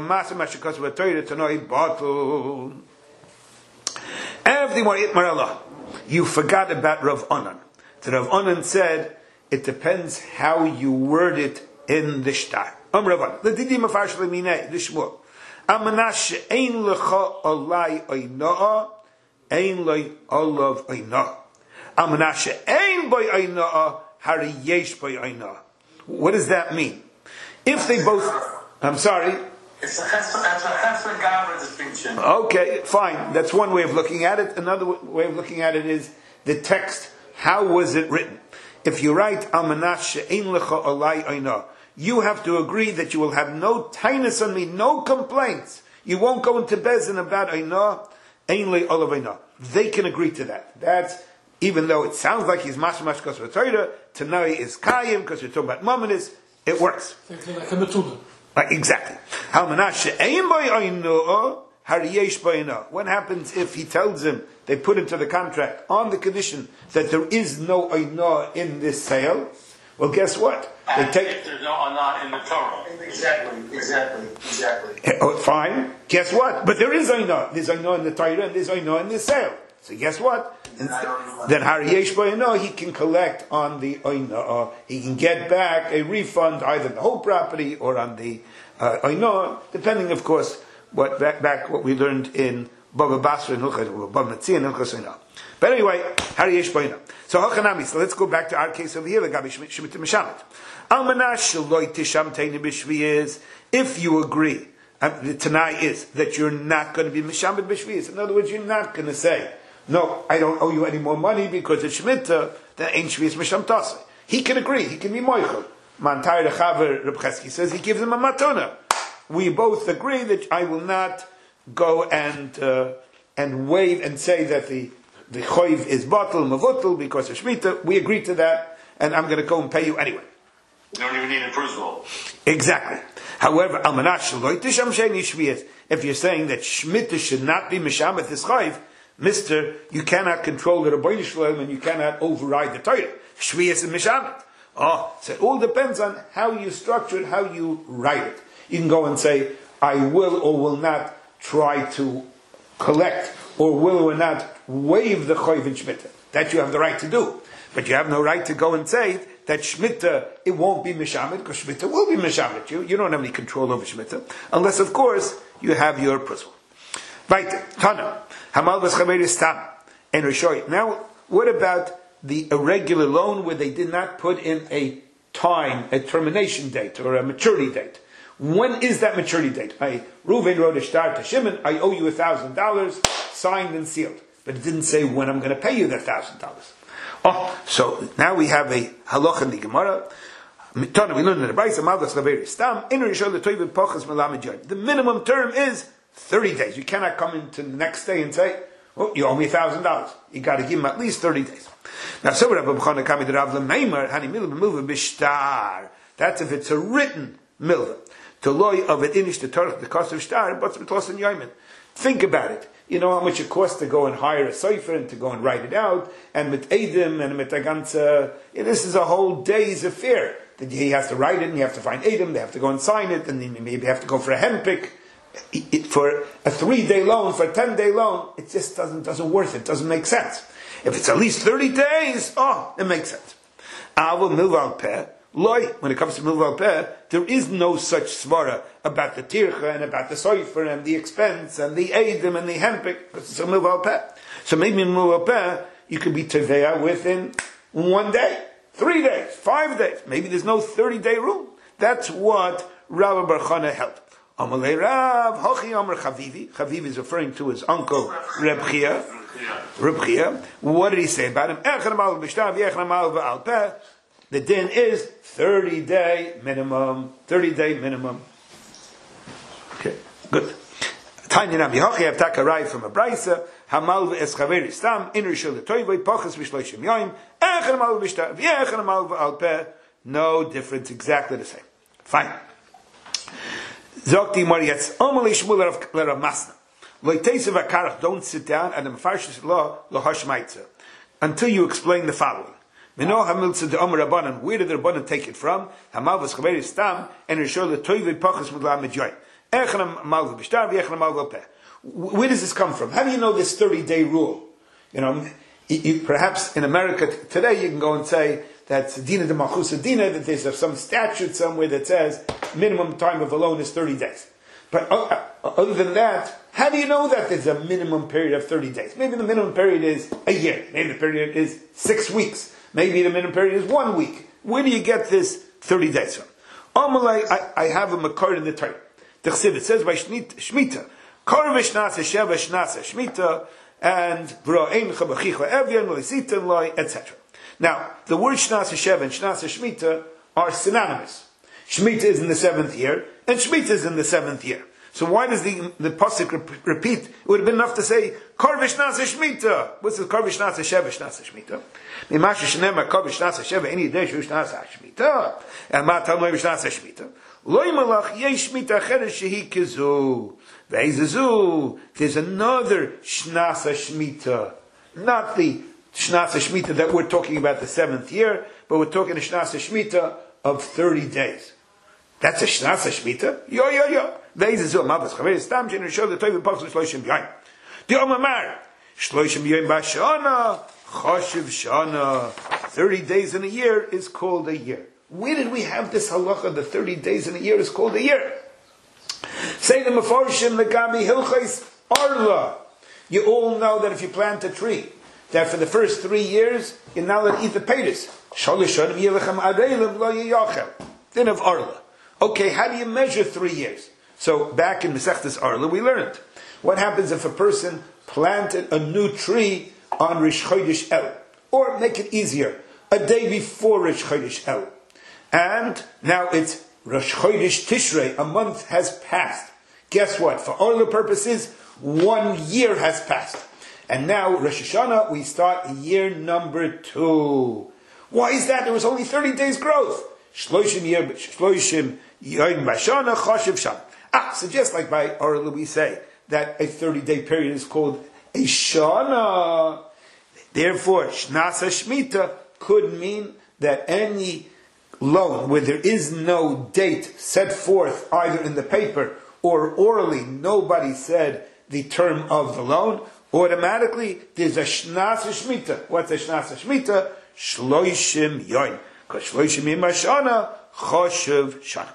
You forgot about Rav Onan. So Rav Onan said, it depends how you word it in the shtar. Um Rav Onan. L'didi mafarsh l'minei, the Shmuel. Amanash ein lecha olai einoah, ein lei olav einoah. What does that mean? If they both, I'm sorry. It's a chesed distinction. Okay, fine. That's one way of looking at it. Another way of looking at it is the text. How was it written? If you write you have to agree that you will have no tightness on me, no complaints. You won't go into Bezin about einoah, ein le olav einoah. They can agree to that. That's even though it sounds like he's mashmash because of Torah, Tanai is Kayim because we're talking about Mamonis, it works. Right, exactly. What happens if he tells him, they put into the contract on the condition that there is no einoah in this sale? Well, guess what? They take, if there's no einoah in the Torah. Exactly, exactly, exactly. Oh, fine. Guess what? But there is einoah. There's einoah in the Torah and there's einoah in this sale. So guess what? Then Hariyesh B'Einoah, he can collect on the Einoah. He can get back a refund either on the whole property or on the uh, Einoah, depending, of course, what back, back what we learned in Baba Basra and Baba Metzia and Hilchos Einoah. But anyway, Hariyesh B'Einoah. So Hachanami. So let's go back to our case over here. The Gabi Shemitah Mishamet. Almanash Shaloi Tisham Teini B'Shviyez. If you agree, uh, the Tanai is that you're not going to be Mishamet B'Shviyez. In other words, you're not going to say, no, I don't owe you any more money because it's Shemitah, then ain't Shvius Misham Tasei. He can agree, he can be Moichel. Mantai Rechaver Reb Chesky says he gives him a matona. We both agree that I will not go and uh, and waive and say that the the choiv is batel, mavutel, because of Shemitah. We agree to that, and I'm going to go and pay you anyway. You don't even need a principal. Exactly. However, Almanash Shaloi Tisham Sheini Shvius, if you're saying that Shemitah should not be Mishamet this choiv, Mister, you cannot control the Rabbeinu Shalom and you cannot override the Torah. Shviyas and Mishamet. Oh, so it all depends on how you structure it, how you write it. You can go and say, I will or will not try to collect, or will or not waive the Choiv in Shemitah. That you have the right to do. But you have no right to go and say that Shemitah, it won't be Mishamet, because Shemitah will be Mishamet. You, you don't have any control over Shemitah, unless, of course, you have your principle. Weiter. Tana. Hamal v'schaveris stam. And Rishoy. Now, what about the irregular loan where they did not put in a time, a termination date, or a maturity date? When is that maturity date? I, Reuven wrote a shtar to Shimon, I owe you a thousand dollars, signed and sealed. But it didn't say when I'm going to pay you that thousand dollars. Oh, so now we have a halacha in the Gemara. The minimum term is thirty days. You cannot come into the next day and say, oh, you owe me a thousand dollars. You got to give him at least thirty days. Now, so that's if it's a written milva. To loy of it inish the torch the cost of star, but in yoimin. Think about it. You know how much it costs to go and hire a cipher and to go and write it out, and with Edim and with a ganze, yeah, this is a whole day's affair. That he has to write it, and you have to find Edim, they have to go and sign it, and then maybe have to go for a hempik. It, for a three-day loan, for a ten-day loan, it just doesn't doesn't worth it. Doesn't make sense. If it's at least thirty days, oh, it makes sense. Avol milval peh. Loi, when it comes to milval peh, there is no such svara about the tircha and about the soifer and the expense and the edim and the hempik. It's a milval peh. So maybe in milval peh, you could be teveya within one day, three days, five days. Maybe there's no thirty-day rule. That's what Rav Bar Chana held. Amalei Rav, Hochi Amar Chavivi. Chavivi is referring to his uncle Reb Chia. Reb Chia. What did he say about him? The din is thirty-day minimum. thirty-day minimum. Okay, good. Tanya Nabi Hochi have takarai from a braysa. Hamal v'eschaveri stam in rishul l'toivoi pochas v'shloishim yoyim echan hamal v'shtav v'echan hamal v'alpeh. No difference, exactly the same. Fine. Zokti Marietz Omali Shmuel Rav Masna. Loitesev Akarach, don't sit down and the Mefarshis law Lohashmaitza until you explain the following. Mino Hamilza de Omer Rabbanan, where did the Rabbanan take it from? Hamal v'schaveri stam and rishol l'toivei pochas v'la medyoy. Echan hamal v'bishtar v'echan hamal v'alpeh. Where does this come from? How do you know this thirty-day rule? You know, you, you, perhaps in America t- today you can go and say that's Dina de Malchusa Dina, that there's some statute somewhere that says minimum time of a loan is thirty days. But uh, other than that, how do you know that there's a minimum period of thirty days? Maybe the minimum period is a year. Maybe the period is six weeks. Maybe the minimum period is one week. Where do you get this thirty days from? Amalei, I, I have a makar in the Torah. The Chsiv, it says by Shemitah, Kar v'shnasa sheva shnasa Shemitah, and v'ro'ein chabachicha evyan l'sitan loy, et cetera. Now, the word Shnasa Sheva and Shnasa Shemitah are synonymous. Shemitah is in the seventh year, and Shemitah is in the seventh year. So why does the the pasuk rep- repeat? It would have been enough to say Kar v'Shnasa Shemitah. What's the Kar v'Shnasa Sheva Shnasa Shemitah? Mimasha shnema Kar v'Shnasa Sheva any day shu Shnasa Shemitah. And ma tam loy v'Shnasa Shemitah. Loy malach yesh Shemitah cheres shehi kizu ve'izazu. There's another Shnasa Shemitah, not the Shnasa Shemitah that we're talking about the seventh year, but we're talking a Shnasa Shemitah of thirty days. That's a Shnasa Shemitah? Yo, yo, yo. Ve'izazu amabas chaveris stam she'en rishol l'toiv v'pochas v'shloishim yoyim. The Omar shloishim yoyim b'shana choshev shana. Thirty days in a year is called a year. Where did we have this halacha? The thirty days in a year is called a year. Say the Mefarshim legabi hilchos arla. You all know that if you plant a tree, that for the first three years, you're not allowed to eat the peiros. Then of Arla. Okay, how do you measure three years? So back in Masechtas Arla, we learned what happens if a person planted a new tree on Rish Chodesh El, or make it easier, a day before Rish Chodesh El, and now it's Rosh Chodesh Tishrei, a month has passed. Guess what? For Arla purposes, one year has passed. And now, Rosh Hashanah, we start year number two. Why is that? There was only thirty days growth. Shloishim yoyim b'shana choshev shana. Ah, so just like by Orla we say that a thirty-day period is called a shana. Therefore, Shnasa Shemitah could mean that any loan where there is no date set forth either in the paper or orally, nobody said the term of the loan, automatically there's a shnas shmita. What's a shnas shmita? Shloishim yoin. Because shloishim yom hashana choshev shana.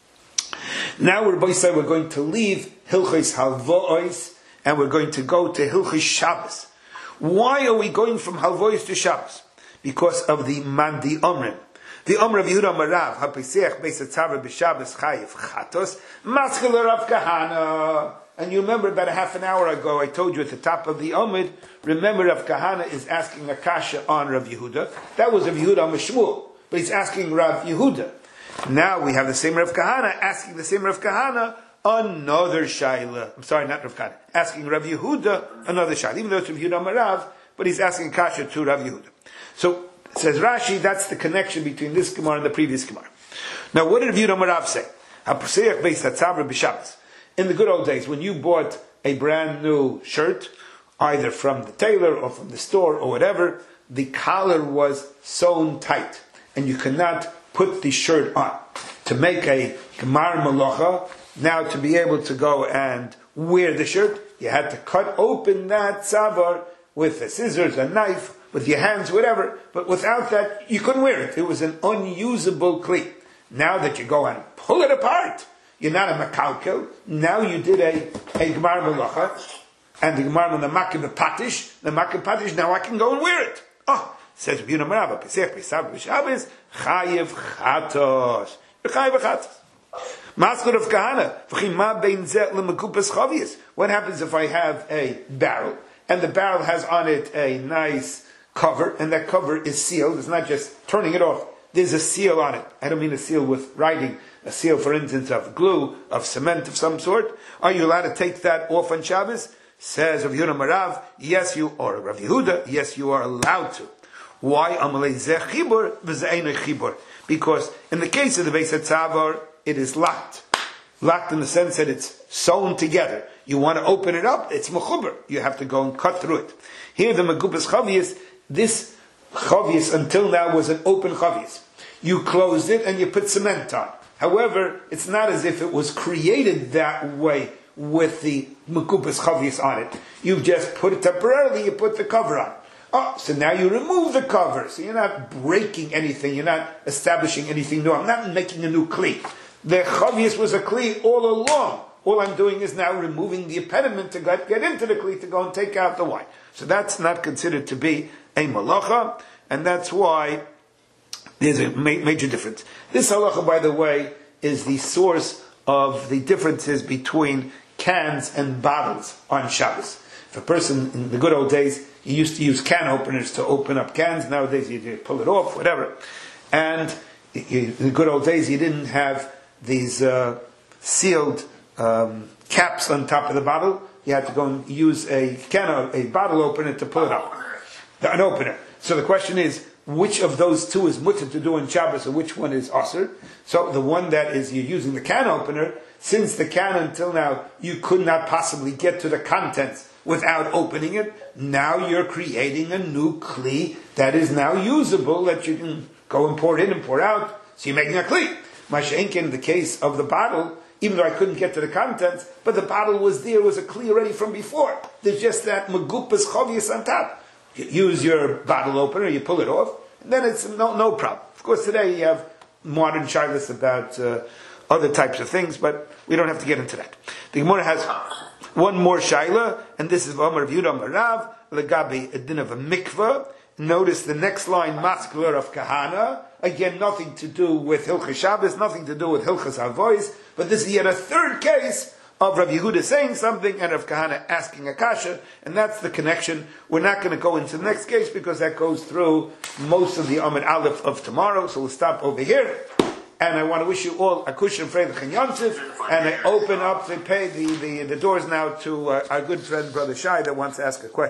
Now we're both say we're going to leave Hilchos Halvoos and we're going to go to Hilchos Shabbos. Why are we going from Halvoos to Shabbos? Because of the Mandi Omrim. The Omr of Yehuda Marav, HaPesach Beis Hatzava B'Shabbos Chayiv Chatos, Maschil Rav Kahana. And you remember about a half an hour ago, I told you at the top of the Omid, remember Rav Kahana is asking a kasha on Rav Yehuda. That was Rav Yehuda on Shmuel, but he's asking Rav Yehuda. Now we have the same Rav Kahana asking the same Rav Kahana another Shaila. I'm sorry, not Rav Kahana. Asking Rav Yehuda another Shaila. Even though it's Rav Yehuda Marav, but he's asking kasha to Rav Yehuda. So, says Rashi, that's the connection between this Gemara and the previous Gemara. Now, what did Rav Yehuda Marav say? HaPesach Beis Hatzavra B'Shabbos. In the good old days, when you bought a brand new shirt, either from the tailor or from the store or whatever, the collar was sewn tight, and you could not put the shirt on. To make a Gemar Malacha, now to be able to go and wear the shirt, you had to cut open that tzavar with a scissors, a knife, with your hands, whatever, but without that, you couldn't wear it. It was an unusable kli. Now that you go and pull it apart, you're not a makalkel. Now you did a, a Gemar Malacha, and the Gemar on the Makiv Patish, the Makiv Patish, now I can go and wear it. Oh, says Rabbi Yonah Pesach Pesach B'Shabbos Chayev Chatos. Chayev Chatos. Masked of Kahana. V'chim ma bein zeh l'mekupas chavius. What happens if I have a barrel and the barrel has on it a nice cover, and that cover is sealed? It's not just turning it off. There's a seal on it. I don't mean a seal with writing. A seal, for instance, of glue, of cement of some sort. Are you allowed to take that off on Shabbos? Says Rav Yehuda Marav, yes you are. Rav Yehuda, yes you are allowed to. Why? Because in the case of the Beis Hatzavar, it is locked. Locked in the sense that it's sewn together. You want to open it up, it's mechuber. You have to go and cut through it. Here the Megubas Chavius, this Chavius until now was an open Chavius. You closed it and you put cement on. However, it's not as if it was created that way with the Megubas Chavius on it. You just put it temporarily, you put the cover on. Oh, so now you remove the cover. So you're not breaking anything. You're not establishing anything new. I'm not making a new kli. The chavius was a kli all along. All I'm doing is now removing the impediment to get, get into the kli, to go and take out the wine. So that's not considered to be a malacha, and that's why there's a ma- major difference. This halacha, by the way, is the source of the differences between cans and bottles on Shabbos. If a person in the good old days, you used to use can openers to open up cans. Nowadays, you pull it off, whatever. And in the good old days, you didn't have these uh, sealed um, caps on top of the bottle. You had to go and use a can, a bottle opener to pull it up. An opener. So the question is, which of those two is mutter to do in Shabbos, or which one is asr? So the one that is you're using the can opener, since the can until now you could not possibly get to the contents without opening it, now you're creating a new kli that is now usable, that you can go and pour it in and pour out. So you're making a kli. Masha'enkin, in the case of the bottle, even though I couldn't get to the contents, but the bottle was there, was a kli already from before. There's just that megupas chavius on top. You use your bottle opener, you pull it off, and then it's no, no problem. Of course, today you have modern shilas about uh, other types of things, but we don't have to get into that. The Gemara has one more shaila, and this is Amar of Yudam Rav, Legabi, a din of a mikveh. Notice the next line, Maskler of Kahana. Again, nothing to do with Hilchas Shabbos, nothing to do with Hilchas Havois, but this is yet a third case of Rav Yehuda saying something and Rav Kahana asking a kasha, and that's the connection. We're not going to go into the next case because that goes through most of the Amid Aleph of tomorrow, so we'll stop over here. And I want to wish you all a kush and Freidach and Yontif, and I open up the, pay the, the, the doors now to uh, our good friend Brother Shai that wants to ask a question.